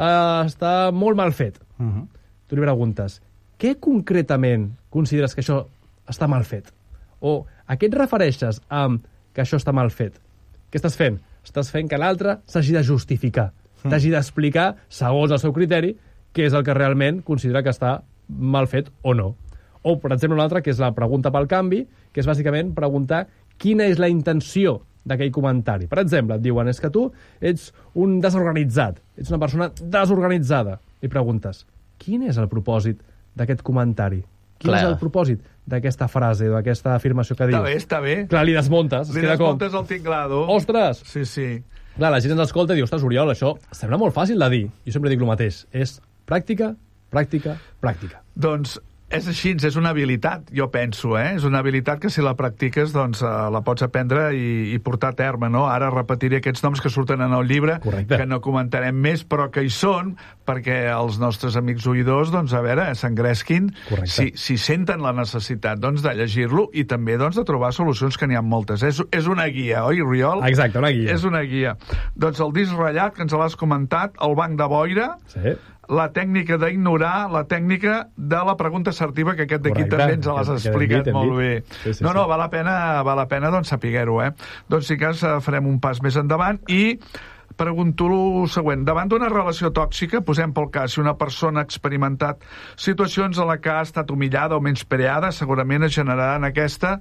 està molt mal fet. Tu li preguntes, què concretament consideres que això està mal fet? O a què et refereixes amb que això està mal fet? Què estàs fent? Estàs fent que l'altre s'hagi de justificar, t'hagi d'explicar, segons el seu criteri, què és el que realment considera que està mal fet o no. O, per exemple, una altra, que és la pregunta pel canvi, que és bàsicament preguntar quina és la intenció d'aquell comentari. Per exemple, et diuen, és que tu ets un desorganitzat, ets una persona desorganitzada. I preguntes, quin és el propòsit d'aquest comentari? Quin és el propòsit d'aquesta frase o d'aquesta afirmació que dius? Està bé. Clar, li desmuntes. Li desmuntes el tinglado. Ostres! Sí. Clar, la gent ens escolta i diu, ostres, Oriol, això sembla molt fàcil de dir. Jo sempre dic el mateix. És pràctica, pràctica, pràctica. Doncs és així, és una habilitat, jo penso, És una habilitat que si la practiques, doncs la pots aprendre i portar a terme, no? Ara repetiré aquests noms que surten en el llibre, correcte, que no comentarem més, però que hi són, perquè els nostres amics oïdors, doncs, a veure, s'engresquin, si senten la necessitat, doncs, de llegir-lo i també, doncs, de trobar solucions, que n'hi ha moltes. És una guia, oi, Oriol? Exacte, una guia. És una guia. Doncs el disc ratllat, que ens l'has comentat, el banc de boira, sí, la tècnica d'ignorar, la tècnica de la pregunta assertiva, que aquest d'aquí també ens l'has explicat molt bé. Sí, no, val la pena doncs, saber-ho, Doncs, si cas, farem un pas més endavant i pregunto el següent. Davant d'una relació tòxica, posem pel cas, si una persona ha experimentat situacions en la que ha estat humillada o menyspreada, segurament es generarà en aquesta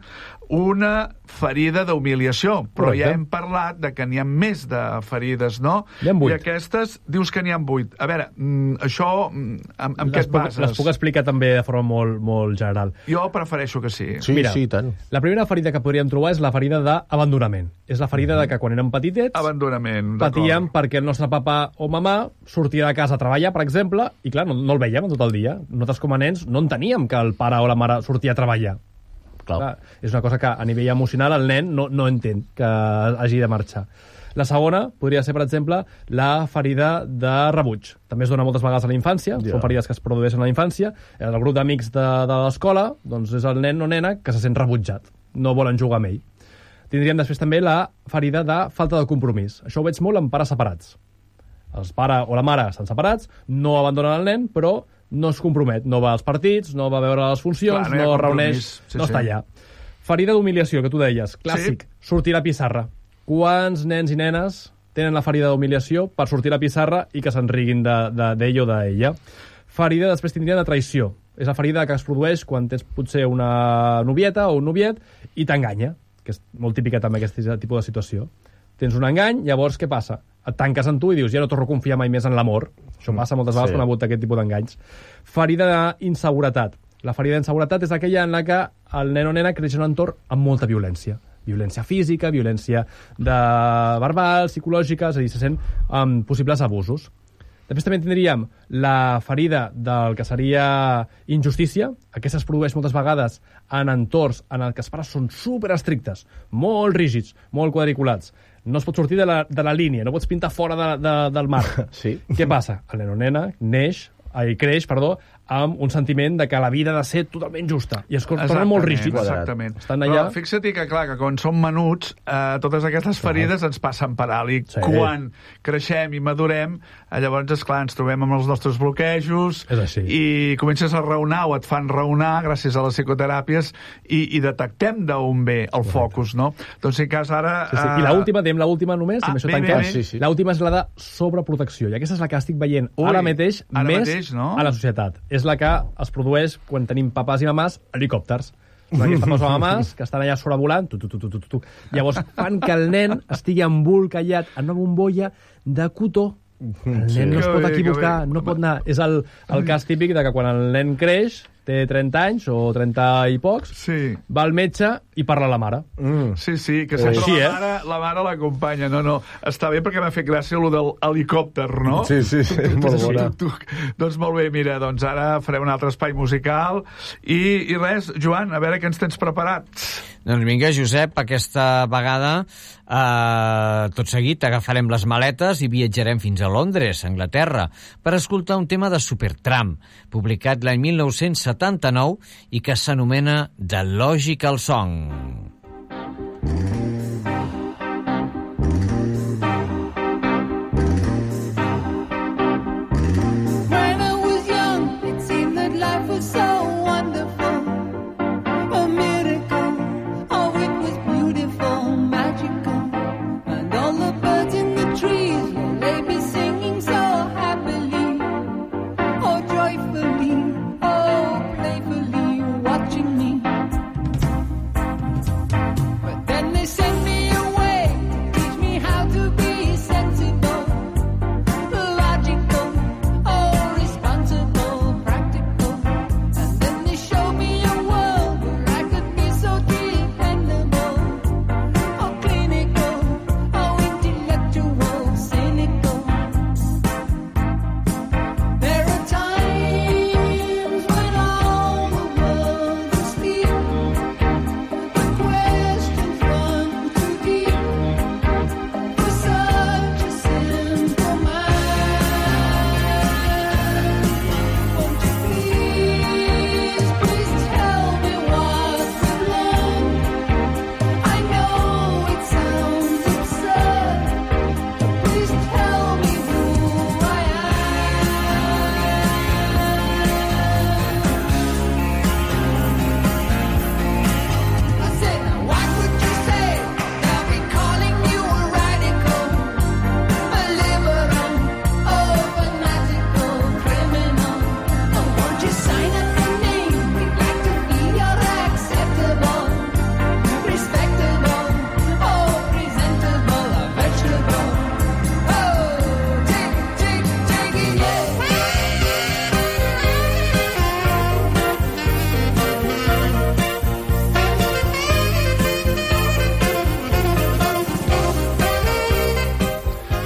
una ferida d'humiliació. Però ja hem parlat de que n'hi ha més de ferides, no? N'hi ha 8. I aquestes, dius que n'hi ha 8. A veure, això, amb què et bases? Les puc explicar també de forma molt, molt general. Jo prefereixo que sí. Mira, sí, tant. La primera ferida que podríem trobar és la ferida d'abandonament. És la ferida de que quan érem petitets patíem perquè el nostre papa o mamà sortia de casa a treballar, per exemple, i clar, no el veiem tot el dia. Nosaltres com a nens no enteníem que el pare o la mare sortia a treballar. Clar, és una cosa que a nivell emocional el nen no entén que hagi de marxar. La segona podria ser, per exemple, la ferida de rebuig. També es dona moltes vegades a la infància, són ferides que es produeixen a la infància. El grup d'amics de l'escola doncs és el nen o nena que se sent rebutjat, no volen jugar amb ell. Tindríem després també la ferida de falta de compromís. Això ho veig molt en pares separats. El pare o la mare estan separats, no abandonen el nen, però no es compromet, no va als partits, no va a veure les funcions, no es reuneix, no està allà. Ferida d'humiliació, que tu deies, clàssic, sortir a la pissarra. Quants nens i nenes tenen la ferida d'humiliació per sortir a la pissarra i que se'n riguin d'ell o d'ella? Ferida, després tindria de traïció. És la ferida que es produeix quan tens potser una novieta o un noviet i t'enganya, que és molt típica també aquest tipus de situació. Tens un engany, llavors què passa? Et tanques en tu i dius, ja no torno a confiar mai més en l'amor. Això passa moltes vegades quan ha hagut aquest tipus d'enganys. Ferida d'inseguretat. La ferida d'inseguretat és aquella en la que el nen o nena creix en un entorn amb molta violència. Violència física, violència verbal, psicològica, és a dir, se sent possibles abusos. Després també tindríem la ferida del que seria injustícia. Aquesta es produeix moltes vegades en entorns en què els pares són superestrictes, molt rígids, molt quadriculats. No es pot sortir de la línia, no pots pintar fora del marc. Sí. Què passa? El nen o nena creix, amb un sentiment de que la vida ha de ser totalment justa. I es tornen molt rígids. Exactament. Però fixa't que, clar, que quan som menuts, totes aquestes ferides ens passen per alt. I quan creixem i madurem, llavors, esclar, ens trobem amb els nostres bloquejos i comences a raonar o et fan raonar gràcies a les psicoteràpies i detectem d'on ve el focus, no? Doncs, en cas, ara... I l'última, diem l'última només, amb això tanquem. L'última és la de sobreprotecció. I aquesta és la que estic veient ara mateix més a la societat. És la que es produeix quan tenim papàs i mamàs helicòpters. Aquests papàs o mamàs que estan allà sobrevolant, llavors fan que el nen estigui embolcallat en una bombolla de cotó. El nen no es pot equivocar, no pot anar. És el cas típic de que quan el nen creix, té 30 anys o 30 i pocs, va al metge i parla a la mare. Sí, que sempre la mare l'acompanya. No, està bé perquè m'ha fet gràcia allò del helicòpter, no? Sí, molt bona. Doncs molt bé, mira, doncs ara farem un altre espai musical i res, Joan, a veure què ens tens preparat. Doncs vinga, Josep, aquesta vegada tot seguit agafarem les maletes i viatjarem fins a Londres, Anglaterra, per escoltar un tema de Supertramp, publicat l'any 1979 i que s'anomena The Logical Song. When I was young, it seemed that life was so wonderful, a miracle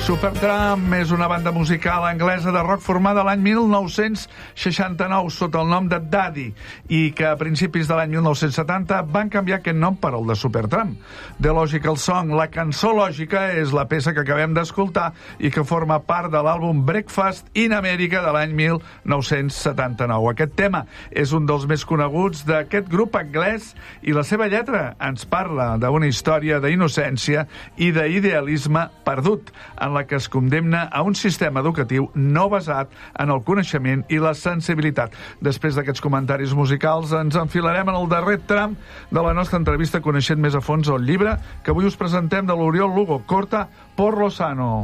Supertramp és una banda musical anglesa de rock formada l'any 1969 sota el nom de Daddy i que a principis de l'any 1970 van canviar aquest nom per el de Supertramp. The Logical Song, la cançó lògica, és la peça que acabem d'escoltar i que forma part de l'àlbum Breakfast in America de l'any 1979. Aquest tema és un dels més coneguts d'aquest grup anglès i la seva lletra ens parla d'una història d'innocència i d'idealisme perdut, en la que es condemna a un sistema educatiu no basat en el coneixement i la sensibilitat. Després d'aquests comentaris musicals ens enfilarem en el darrer tram de la nostra entrevista coneixent més a fons el llibre que avui us presentem de l'Oriol Lugo, Corta por lo sano.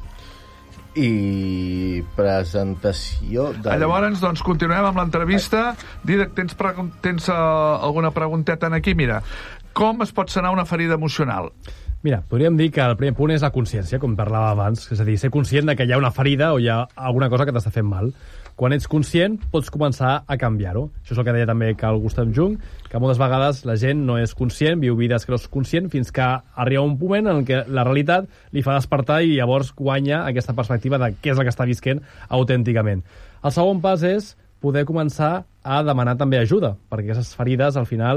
I presentació de... Llavors, doncs, continuem amb l'entrevista. Didac, tens alguna pregunteta aquí? Mira, com es pot sanar una ferida emocional? Mira, podríem dir que el primer punt és la consciència, com parlava abans, és a dir, ser conscient de que hi ha una ferida o hi ha alguna cosa que t'està fent mal. Quan ets conscient, pots començar a canviar-ho. Això és el que deia també Carl Gustav Jung, que moltes vegades la gent no és conscient, viu vides que no és conscient, fins que arriba un moment en què la realitat li fa despertar i llavors guanya aquesta perspectiva de què és el que està visquent autènticament. El segon pas és poder començar a demanar també ajuda, perquè aquestes ferides, al final,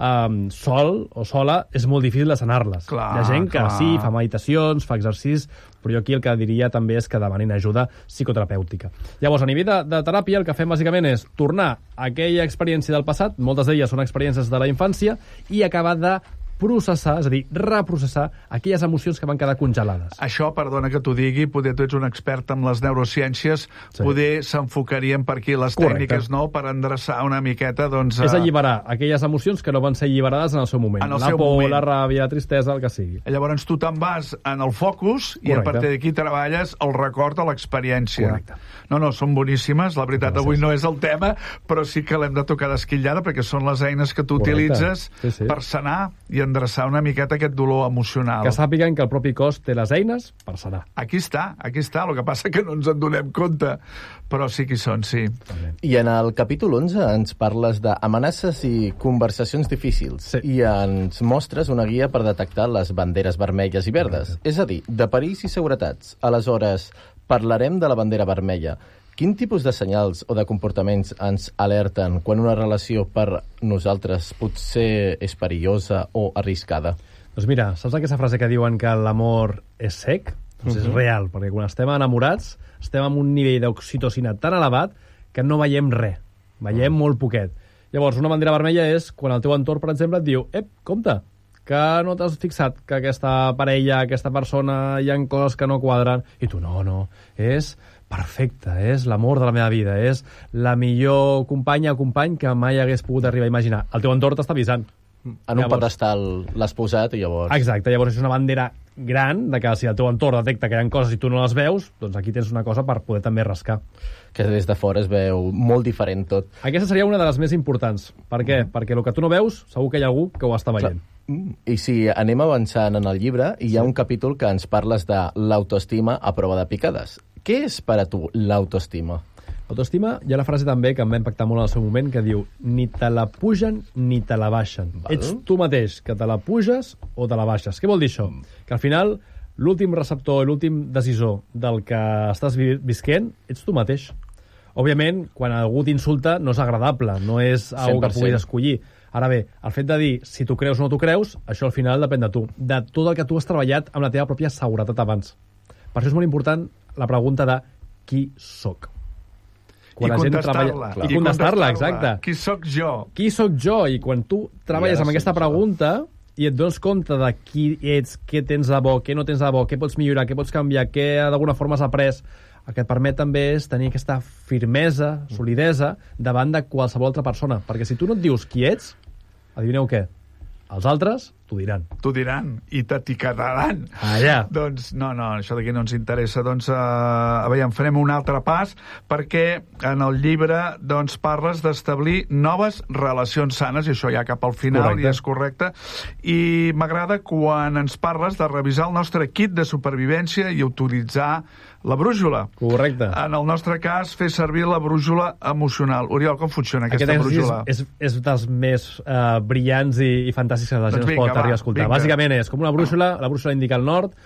sol o sola, és molt difícil de sanar-les. Hi ha gent que sí, fa meditacions, fa exercicis, però jo aquí el que diria també és que demanin ajuda psicoterapèutica. Llavors, a nivell de teràpia, el que fem bàsicament és tornar a aquella experiència del passat, moltes d'elles són experiències de la infància, i acabar de processar, és a dir, reprocessar aquelles emocions que van quedar congelades. Això, perdona que t'ho digui, poder tu ets un expert en les neurociències, poder s'enfocarien per aquí les tècniques, no?, per endreçar una miqueta, doncs... És alliberar aquelles emocions que no van ser alliberades en el seu moment. La por, la ràbia, la tristesa, el que sigui. Llavors tu te'n vas en el focus i a partir d'aquí treballes el record de l'experiència. Correcte. No, són boníssimes. La veritat, avui no és el tema, però sí que l'hem de tocar d'esquillada perquè són les eines que tu utilitzes per sanar i endreçar una miqueta aquest dolor emocional. Que sàpiguen que el propi cos té les eines per sanar. Aquí està. El que passa que no ens en donem compte, però sí que hi són, sí. I en el capítol 11 ens parles d'amenaces i conversacions difícils i ens mostres una guia per detectar les banderes vermelles i verdes, és a dir, de perills i seguretats. Aleshores, parlarem de la bandera vermella. Quin tipus de senyals o de comportaments ens alerten quan una relació per nosaltres potser és perillosa o arriscada? Doncs mira, saps aquesta frase que diuen que l'amor és cec? Doncs és real, perquè quan estem enamorats estem amb un nivell d'oxitocina tan elevat que no veiem res, veiem molt poquet. Llavors, una bandera vermella és quan el teu entorn, per exemple, et diu compte, que no t'has fixat que aquesta parella, aquesta persona, hi ha coses que no quadren, i tu no, és perfecte, és l'amor de la meva vida, és la millor companya o company que mai hagués pogut arribar a imaginar. El teu entorn t'està avisant. En un pedestal l'has posat i llavors... Exacte, llavors és una bandera gran de que si el teu entorn detecta que hi ha coses i tu no les veus, doncs aquí tens una cosa per poder també rascar. Que des de fora es veu molt diferent tot. Aquesta seria una de les més importants. Per què? Perquè el que tu no veus, segur que hi ha algú que ho està veient. I si anem avançant en el llibre, hi ha un capítol que ens parles de l'autoestima a prova de picades. Què és per a tu l'autoestima? L'autoestima, hi ha la frase també que em va impactar molt en el seu moment, que diu ni te la pugen ni te la baixen. Ets tu mateix, que te la puges o te la baixes. Què vol dir això? Que al final l'últim receptor i l'últim decisor del que estàs visquent ets tu mateix. Òbviament, quan algú t'insulta no és agradable, no és algo que puguis escollir. Ara bé, el fet de dir si tu creus o no tu creus, això al final depèn de tu, de tot el que tu has treballat amb la teva pròpia seguretat abans. Per això és molt important la pregunta de qui sóc. Quan I contestar-la. I contestar-la, exacte. Qui sóc jo? Qui sóc jo? I quan tu treballes amb aquesta pregunta i et dones compte de qui ets, què tens de bo, què no tens de bo, què pots millorar, què pots canviar, què d'alguna forma has après, el que et permet també és tenir aquesta firmesa, solidesa, davant de qualsevol altra persona. Perquè si tu no et dius qui ets, adivineu què? Els altres t'ho diran. T'ho diran i t'etiquetaran. Allà. Doncs no, això d'aquí no ens interessa. Doncs, veiem, farem un altre pas perquè en el llibre doncs, parles d'establir noves relacions sanes, i això ja cap al final, i és correcte. I m'agrada quan ens parles de revisar el nostre kit de supervivència i utilitzar la brújula. Correcte. En el nostre cas, fer servir la brújula emocional. Oriol, com funciona aquesta brújula? És dels més brillants i fantàstics que la gent es pot arribar a escoltar. Bàsicament és com una brújula, la brújula indica el nord,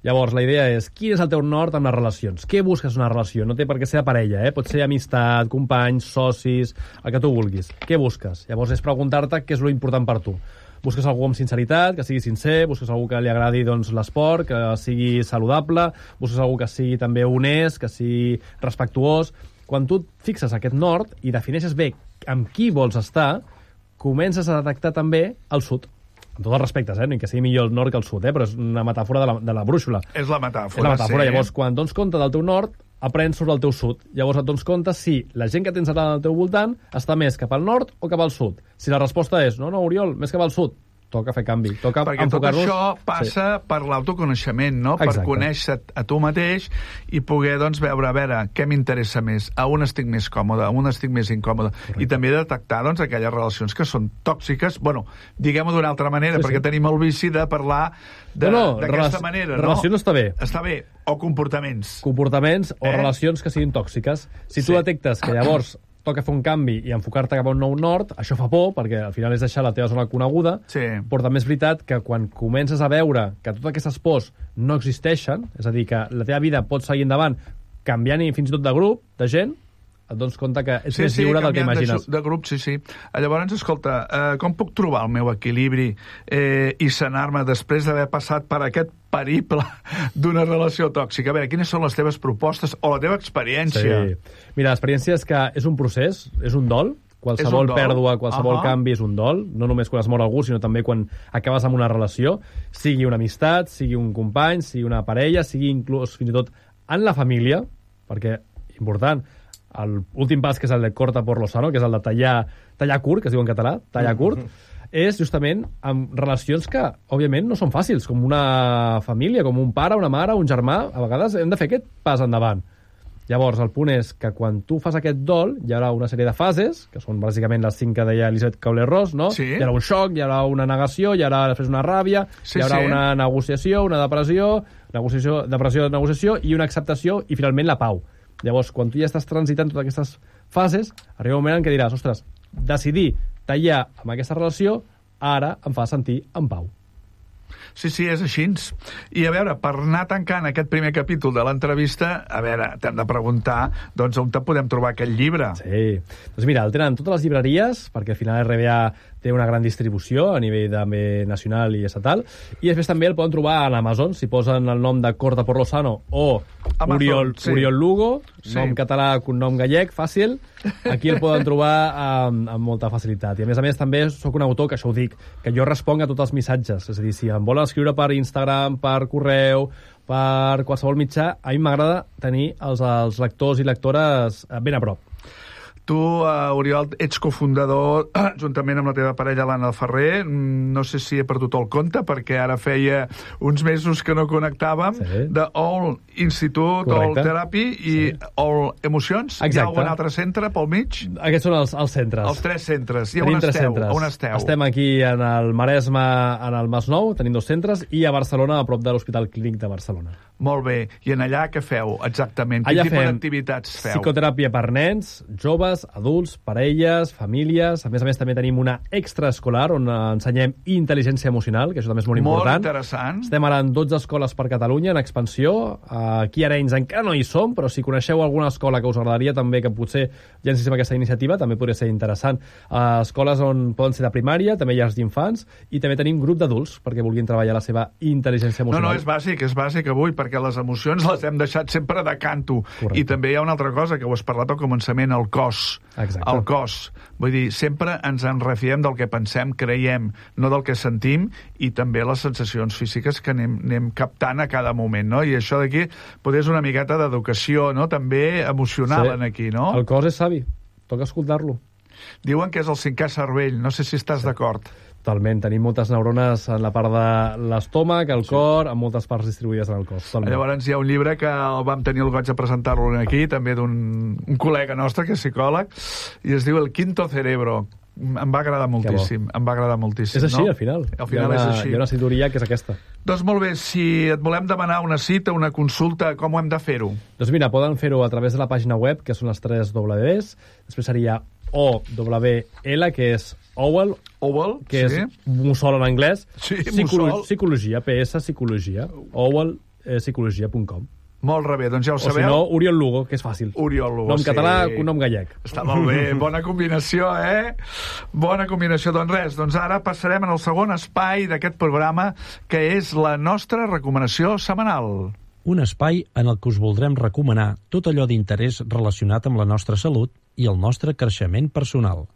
Llavors, la idea és, quin és el teu nord amb les relacions? Què busques una relació? No té per què ser de parella, pot ser amistat, companys, socis, el que tu vulguis. Què busques? Llavors és preguntar-te què és lo important per tu. Busques algú amb sinceritat, que sigui sincer, busques algú que li agradi l'esport, que sigui saludable, busques algú que sigui també honest, que sigui respectuós. Quan tu fixes aquest nord i defineixes bé amb qui vols estar, comences a detectar també el sud. Amb tots els respectes, ni que sigui millor el nord que el sud, però és una metàfora de la brúixola. És la metàfora, és la metàfora. sí. Llavors, quan dones compte del teu nord, aprens sobre el teu sud. Llavors et dones compte si la gent que tens al teu voltant està més cap al nord o cap al sud. Si la resposta és, no, Oriol, més cap al sud, toca fer canvi, toca perquè tot enfocar-nos... això passa per l'autoconeixement, no? Exacte. Per conèixer a tu mateix i poder, doncs, veure, a veure, què m'interessa més, a on estic més còmode, a on estic més incòmode. Correcte. I també detectar, doncs, aquelles relacions que són tòxiques, bueno, diguem-ho d'una altra manera, perquè tenim el vici de parlar d'aquesta manera, no? Relació no està bé. Està bé, o comportaments. Comportaments o relacions que siguin tòxiques. Si tu detectes que llavors toca fer un canvi i enfocar-te cap a un nou nord, això fa por, perquè al final és deixar la teva zona coneguda, però també és veritat que quan comences a veure que totes aquestes pors no existeixen, és a dir, que la teva vida pot seguir endavant canviant i fins i tot de grup, de gent, et dones compte que ets més lliure del que imagines. De grup, sí. Llavors, escolta, com puc trobar el meu equilibri i sanar-me després d'haver passat per aquest periple d'una relació tòxica? A veure, quines són les teves propostes o la teva experiència? Sí. Mira, l'experiència és que és un procés, és un dol, qualsevol pèrdua, qualsevol canvi és un dol, no només quan es mor algú, sinó també quan acabes amb una relació, sigui una amistat, sigui un company, sigui una parella, sigui inclús fins i tot en la família, perquè, important, l'últim pas, que és el de corta por lo sano, que és el de tallar curt, que es diu en català, tallar curt, és justament amb relacions que, òbviament, no són fàcils, com una família, com un pare, una mare, un germà. A vegades hem de fer aquest pas endavant. Llavors, el punt és que quan tu fas aquest dol, hi haurà una sèrie de fases, que són bàsicament les 5 que deia Elisabeth Kubler-Ross, no? Sí. Hi haurà un xoc, hi haurà una negació, hi haurà després una ràbia, hi haurà una negociació, una depressió, negociació i una acceptació i, finalment, la pau. Llavors, quan tu ja estàs transitant totes aquestes fases, arriba un moment en què diràs, ostres, decidir tallar amb aquesta relació ara em fa sentir en pau. Sí, és així. I a veure, per anar tancant aquest primer capítol de l'entrevista, a veure, t'hem de preguntar, doncs, on te podem trobar aquest llibre? Sí. Doncs mira, el tenen totes les llibreries, perquè al final RBA té una gran distribució a nivell també nacional i estatal, i després també el poden trobar a l'Amazon, si posen el nom de Corta por lo Sano o Oriol Lugo, nom català, cognom gallec, fàcil, aquí el poden trobar amb molta facilitat. I a més també sóc un autor, que això ho dic, que jo responc a tots els missatges, és a dir, si em volen escriure per Instagram, per correu, per qualsevol mitjà, a mi m'agrada tenir els lectors i lectores ben a prop. Tu, Oriol, ets cofundador, juntament amb la teva parella, l'Anna Ferrer, no sé si he perdut el compte, perquè ara feia uns mesos que no connectàvem, de All Institute, All Therapy i All Emocions. Exacte. Hi ha algun altre centre pel mig? Aquests són els centres. Els 3 centres. I on esteu? Estem aquí en el Maresme, en el Masnou, tenim 2 centres, i a Barcelona, a prop de l'Hospital Clínic de Barcelona. Molt bé. I en allà què feu, exactament? Quin tipus d'activitats feu? Psicoteràpia per nens, joves, adults, parelles, famílies. A més, també tenim una extraescolar on ensenyem intel·ligència emocional, que això també és molt important. Molt interessant. Estem ara en 12 escoles per Catalunya, en expansió. Aquí a Arenys encara no hi som, però si coneixeu alguna escola que us agradaria també que potser llancéssim aquesta iniciativa, també podria ser interessant. Escoles on poden ser de primària, també llars d'infants, i també tenim grup d'adults perquè vulguin treballar la seva intel·ligència emocional. No, és bàsic avui, perquè les emocions les hem deixat sempre de canto. Correcte. I també hi ha una altra cosa que ho has parlat al començament, el cos. Exacte. El cos. Vull dir, sempre ens en refiem del que pensem, creiem, no del que sentim, i també les sensacions físiques que anem captant a cada moment, no? I això d'aquí potser és una miqueta d'educació, no? També emocional, en aquí, no? El cos és savi, toca escoltar-lo. Diuen que és el 5è cervell, no sé si estàs d'acord. Totalment, tenim moltes neurones en la part de l'estómac, el cor, amb moltes parts distribuïdes en el cos. Totalment. Llavors hi ha un llibre que el vam tenir el goig de presentar-lo aquí, també d'un col·lega nostre, que és psicòleg, i es diu El Quinto Cerebro. Em va agradar moltíssim, És així, no? al final. Al final és així. Hi ha una escriptoria que és aquesta. Doncs molt bé, si et volem demanar una cita, una consulta, com ho hem de fer-ho? Doncs mira, poden fer-ho a través de la pàgina web, que són les 3 Ws, després seria OWL, que és Owl, que és mussol en anglès, sí, mussol. Psicologia, PS, Psicologia, Owl psicologia.com. Molt bé, doncs ja ho sabeu. O si no, Oriol Lugo, que és fàcil. Oriol Lugo, nom català, nom gallec. Està molt bé, bona combinació, Bona combinació. Doncs res, ara passarem al segon espai d'aquest programa, que és la nostra recomanació setmanal. Un espai en el que us voldrem recomanar tot allò d'interès relacionat amb la nostra salut i el nostre creixement personal.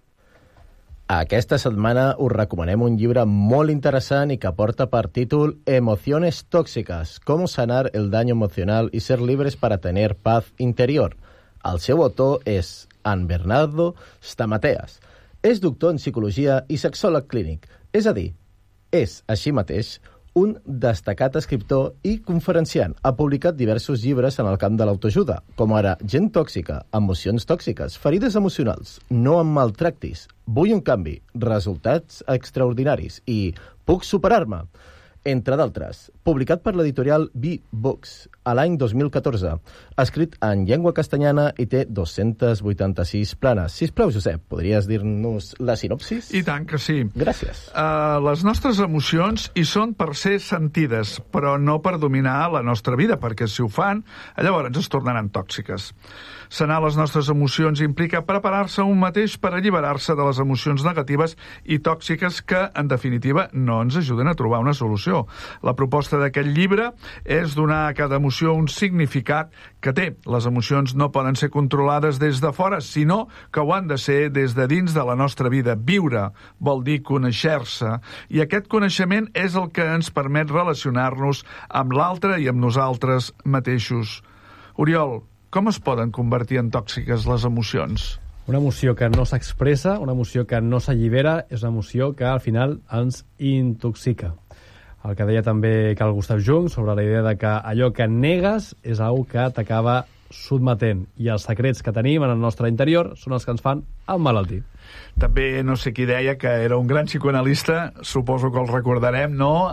Aquesta setmana us recomanem un llibre molt interessant i que porta per títol Emociones tóxicas, cómo sanar el daño emocional y ser libres para tener paz interior. El seu autor és en Bernardo Stamateas. És doctor en psicologia i sexòleg clínic, és a dir, és, així mateix, un destacat escriptor i conferenciant. Ha publicat diversos llibres en el camp de l'autoajuda, com ara Gent tòxica, Emocions tòxiques, Ferides emocionals, No em maltractis, Vull un canvi, Resultats extraordinaris i Puc superar-me, entre d'altres. Publicat per l'editorial B-Books a l'any 2014. Escrit en llengua castellana i té 286 planes. Sisplau, Josep, podries dir-nos la sinopsis? I tant que sí. Gràcies. Les nostres emocions hi són per ser sentides, però no per dominar la nostra vida, perquè si ho fan, llavors es tornaran tòxiques. Sanar les nostres emocions implica preparar-se un mateix per alliberar-se de les emocions negatives i tòxiques que, en definitiva, no ens ajuden a trobar una solució. La proposta d'aquest llibre és donar a cada emoció un significat que té. Les emocions no poden ser controlades des de fora, sinó que ho han de ser des de dins de la nostra vida. Viure vol dir conèixer-se, i aquest coneixement és el que ens permet relacionar-nos amb l'altre i amb nosaltres mateixos. Oriol, com es poden convertir en tòxiques les emocions? Una emoció que no s'expressa, una emoció que no s'allibera, és una emoció que al final ens intoxica. El que deia també Carl Gustav Jung sobre la idea de que allò que negues és una que t'acaba sotmetent, i els secrets que tenim en el nostre interior són els que ens fan emmalaltir. També no sé qui deia que era un gran psicoanalista, suposo que el recordarem, no?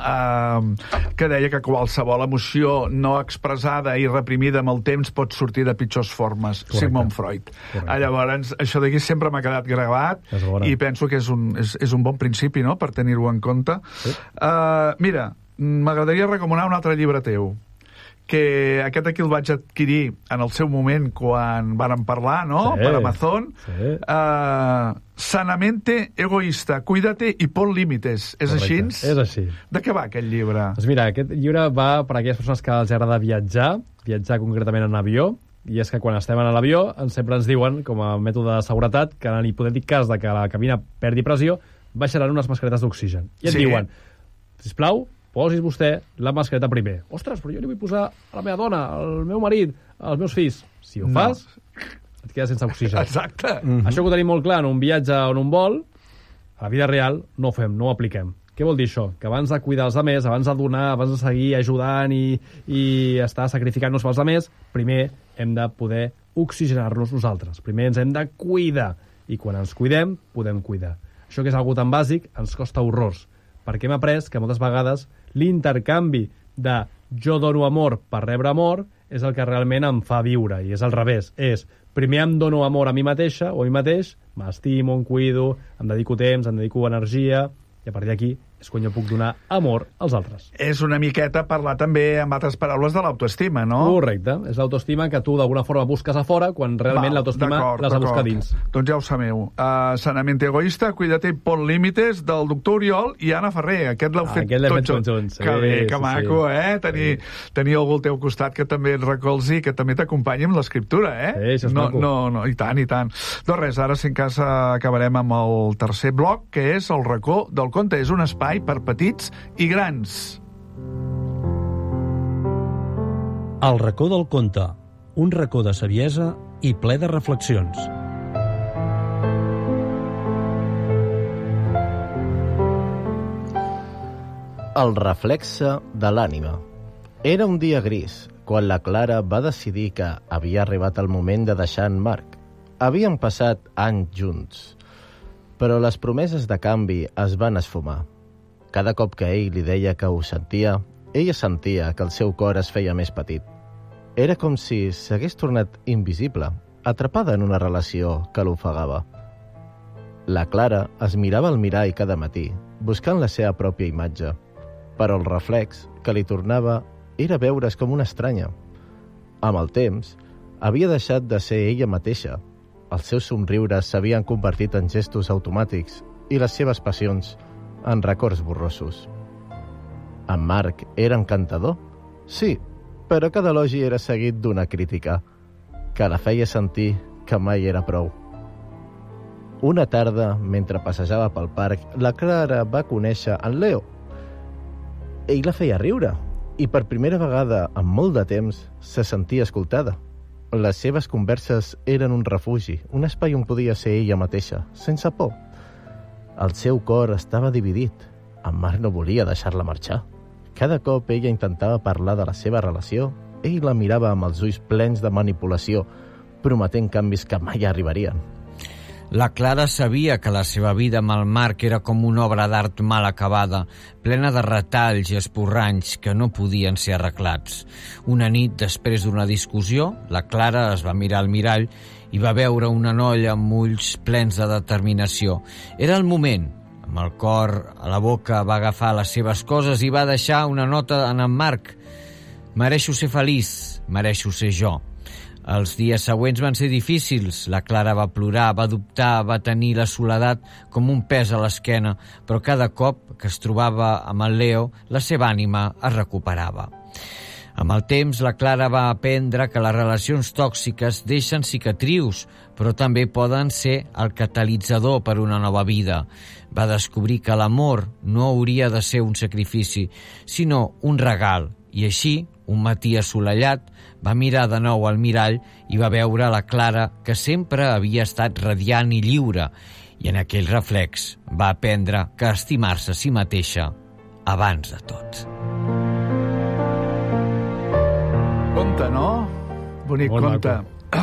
Que deia que qualsevol emoció no expressada i reprimida amb el temps pot sortir de pitjors formes. Correcte. Sigmund Freud. Llavors, això d'aquí sempre m'ha quedat gravat i penso que és un bon principi, no?, per tenir-ho en compte. Sí. Mira, m'agradaria recomanar un altre llibre teu, que aquest aquí el vaig adquirir en el seu moment quan vàrem parlar, no?, sí, per Amazon. Sí. Sanamente egoísta, cuídate y pon límites. És així? És així. De què va aquest llibre? Doncs mira, aquest llibre va per a aquelles persones que els agrada viatjar concretament en avió, i és que quan estem en l'avió sempre ens diuen, com a mètode de seguretat, que en l'hipotètic cas de que la cabina perdi pressió, baixaran unes mascaretes d'oxigen. I et diuen, sisplau, posis vostè la mascareta primer. Ostres, però jo li vull posar a la meva dona, al meu marit, als meus fills. Si ho fas, et quedes sense oxigen. Exacte. Això que ho tenim molt clar en un viatge o en un vol, a la vida real no ho fem, no ho apliquem. Què vol dir això? Que abans de cuidar els altres, abans de donar, abans de seguir ajudant i estar sacrificant-nos pels altres, primer hem de poder oxigenar-nos nosaltres. Primer ens hem de cuidar. I quan ens cuidem, podem cuidar. Això que és algo tan bàsic ens costa horrors, perquè hem après que moltes vegades l'intercanvi de jo dono amor per rebre amor és el que realment em fa viure, i és al revés. És, primer em dono amor a mi mateixa o a mi mateix, m'estimo, em cuido, em dedico temps, em dedico energia, i a partir d'aquí és quan jo puc donar amor als altres. És una miqueta parlar també, amb altres paraules, de l'autoestima, no? Correcte. És l'autoestima que tu d'alguna forma busques a fora quan realment l'autoestima l'has de buscar dins. Doncs ja ho sabeu. Sanamente egoísta, cuídate y pon límites, del doctor Oriol i Anna Ferrer. Aquest l'heu fet tots junts. Que bé, que maco, Tenir algú al teu costat que també et recolzi, que també t'acompanyi amb l'escriptura, Sí, això és maco. No, i tant, i tant. Doncs res, ara, si en cas, acabarem amb el tercer bloc, que és el racó del conte. És un espai per petits i grans. El racó del conte, un racó de saviesa i ple de reflexions. El reflexe de l'ànima. Era un dia gris, quan la Clara va decidir que havia arribat el moment de deixar en Marc. Havien passat anys junts, però les promeses de canvi es van esfumar. Cada cop que ell li deia que ho sentia, ella sentia que el seu cor es feia més petit. Era com si s'hagués tornat invisible, atrapada en una relació que l'ofegava. La Clara es mirava al mirall cada matí, buscant la seva pròpia imatge, però el reflex que li tornava era veure's com una estranya. Amb el temps, havia deixat de ser ella mateixa. Els seus somriures s'havien convertit en gestos automàtics i les seves passions en records borrosos. En Marc era encantador? Sí, però cada elogi era seguit d'una crítica, que la feia sentir que mai era prou. Una tarda, mentre passejava pel parc, la Clara va conèixer en Leo. Ell la feia riure, i per primera vegada en molt de temps se sentia escoltada. Les seves converses eren un refugi, un espai on podia ser ella mateixa, sense por. El seu cor estava dividit. En Marc no volia deixar-la marxar. Cada cop ella intentava parlar de la seva relació, ell la mirava amb els ulls plens de manipulació, prometent canvis que mai arribarien. La Clara sabia que la seva vida amb el Marc era com una obra d'art mal acabada, plena de retalls i esborranys que no podien ser arreglats. Una nit, després d'una discussió, la Clara es va mirar al mirall i va veure una noia amb ulls plens de determinació. Era el moment. Amb el cor a la boca va agafar les seves coses i va deixar una nota en Marc. Mereixo ser feliç, mereixo ser jo. Els dies següents van ser difícils. La Clara va plorar, va dubtar, va tenir la soledat com un pes a l'esquena, però cada cop que es trobava amb el Leo, la seva ànima es recuperava. Amb el temps, la Clara va aprendre que les relacions tòxiques deixen cicatrius, però també poden ser el catalitzador per una nova vida. Va descobrir que l'amor no hauria de ser un sacrifici, sinó un regal, i així, un matí assolellat, va mirar de nou al mirall i va veure la Clara, que sempre havia estat radiant i lliure, i en aquell reflex va aprendre que estimar-se a si mateixa abans de tot. Conte, no? Bonic conte.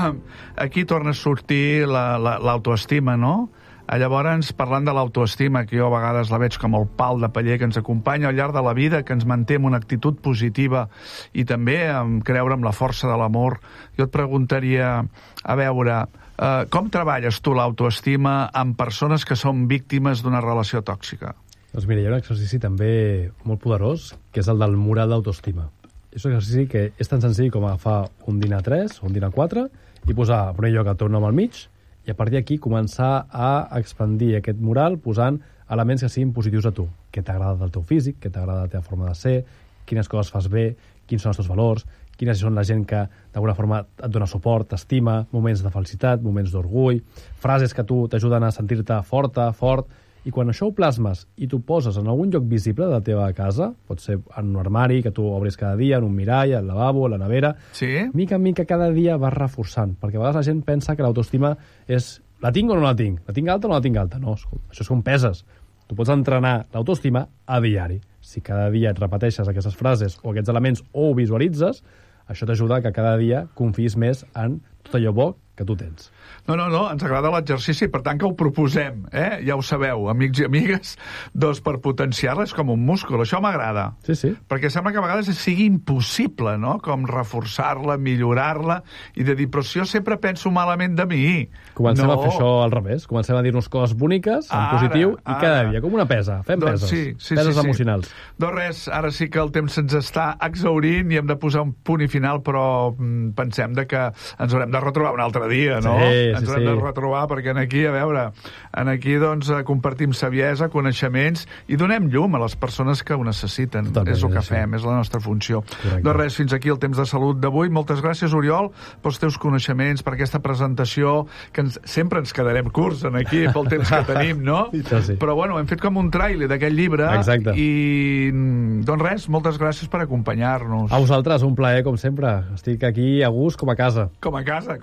Aquí torna a sortir l'autoestima, no? Llavors, parlant de l'autoestima, que jo a vegades la veig com el pal de paller que ens acompanya al llarg de la vida, que ens manté amb una actitud positiva i també amb creure en la força de l'amor, jo et preguntaria, a veure, com treballes tu l'autoestima amb persones que són víctimes d'una relació tòxica? Doncs mira, hi ha un exercici també molt poderós, que és el del mural d'autoestima. És un exercici que és tan senzill com agafar un dinar 3 o un dinar 4 i posar a un lloc el teu nom al mig, i a partir d'aquí començar a expandir aquest mural posant elements que siguin positius a tu. Què t'agrada del teu físic, què t'agrada de la teva forma de ser, quines coses fas bé, quins són els teus valors, quines són la gent que d'alguna forma et dona suport, t'estima, moments de felicitat, moments d'orgull, frases que tu t'ajuden a sentir-te forta, fort, i quan això ho plasmes i t'ho poses en algun lloc visible de la teva casa, pot ser en un armari que tu obres cada dia, en un mirall, al lavabo, a la nevera, sí? Mica en mica cada dia vas reforçant, perquè a vegades la gent pensa que l'autoestima és la tinc o no la tinc? La tinc alta o no la tinc alta? No, escolta, això és com peses. Tu pots entrenar l'autoestima a diari. Si cada dia et repeteixes aquestes frases o aquests elements o ho visualitzes, això t'ajuda que cada dia confiïs més en tot allò bo que tu tens. No, ens agrada l'exercici, per tant que ho proposem, ja ho sabeu, amics i amigues, doncs per potenciar-la és com un múscul, això m'agrada. Sí, sí. Perquè sembla que a vegades sigui impossible, no?, com reforçar-la, millorar-la, i de dir, però si jo sempre penso malament de mi. Comencem a fer això al revés, comencem a dir-nos coses boniques, en positiu, i cada dia, com una pesa, fem doncs peses, peses emocionals. Doncs res, ara sí que el temps se'ns està exhaurint i hem de posar un punt i final, però pensem que ens haurem de retrobar un altre dia, no? Ens haurem de retrobar, perquè aquí, a veure, aquí doncs compartim saviesa, coneixements i donem llum a les persones que ho necessiten. Totalment, és el que fem, és la nostra funció. Correcte. Doncs res, fins aquí el temps de salut d'avui. Moltes gràcies, Oriol, pels teus coneixements, per aquesta presentació, que sempre ens quedarem curts aquí pel temps que tenim, no? Sí. Però bueno, hem fet com un tràiler d'aquest llibre. Exacte. I doncs res, moltes gràcies per acompanyar-nos. A vosaltres, un plaer, com sempre. Estic aquí a gust, com a casa. Com a casa.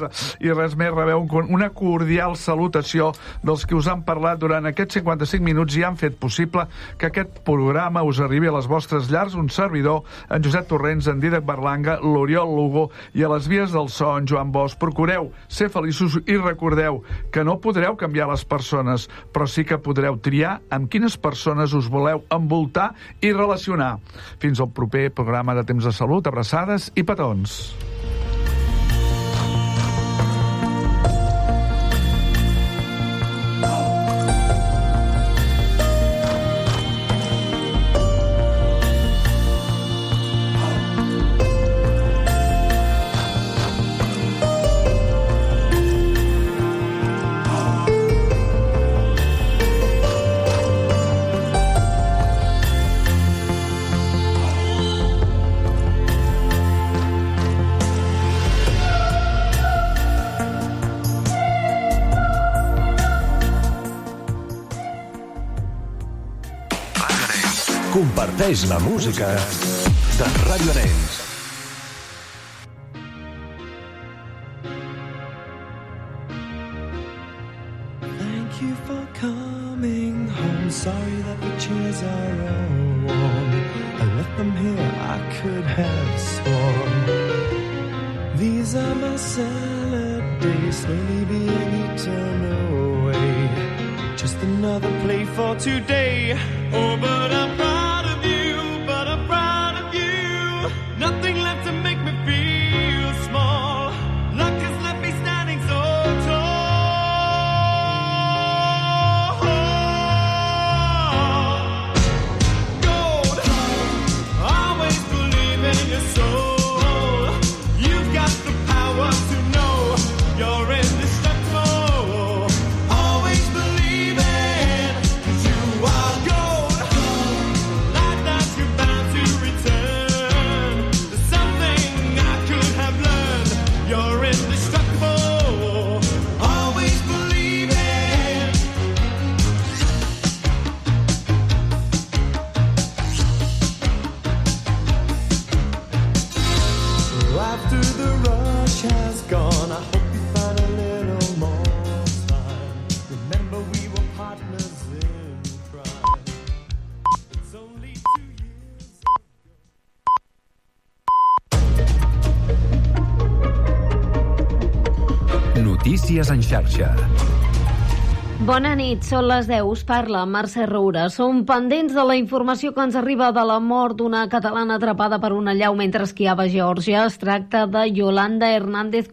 I res més, rebeu una cordial salutació dels que us han parlat durant aquests 55 minuts i han fet possible que aquest programa us arribi a les vostres llars. Un servidor, en Josep Torrents, en Dídac Berlanga, l'Oriol Lugo i a les vies del so, en Joan Bosch. Procureu ser feliços i recordeu que no podreu canviar les persones, però sí que podreu triar amb quines persones us voleu envoltar i relacionar. Fins al proper programa de Temps de Salut. Abraçades i petons. Comparteix la música de Ràdio Arenys. Thank you for coming home. Sorry that the chairs are all warm. I left them here, I could have sworn. These are my salad days, slowly being eaten away. Just another play for today. Oh, but I'm proud of you, but I'm proud of you. Nothing left to make me feel small. Luck has left me standing so tall. Gold, always believe in your soul. You've got the power to know you're indestructible. Always believe it, 'cause you are gold. Like that you're bound to return. There's something I could have learned. You're indestructible. Always believe it. So after the rush has gone, I hope you find a little more time. Remember we were partners in crime. It's only 2 years ago. Notícies en xarxa. Bona nit, són les 10, us parla Mercè Roura. Som pendents de la informació que ens arriba de la mort d'una catalana atrapada per una llau mentre esquiava a Geòrgia. Es tracta de Yolanda Hernández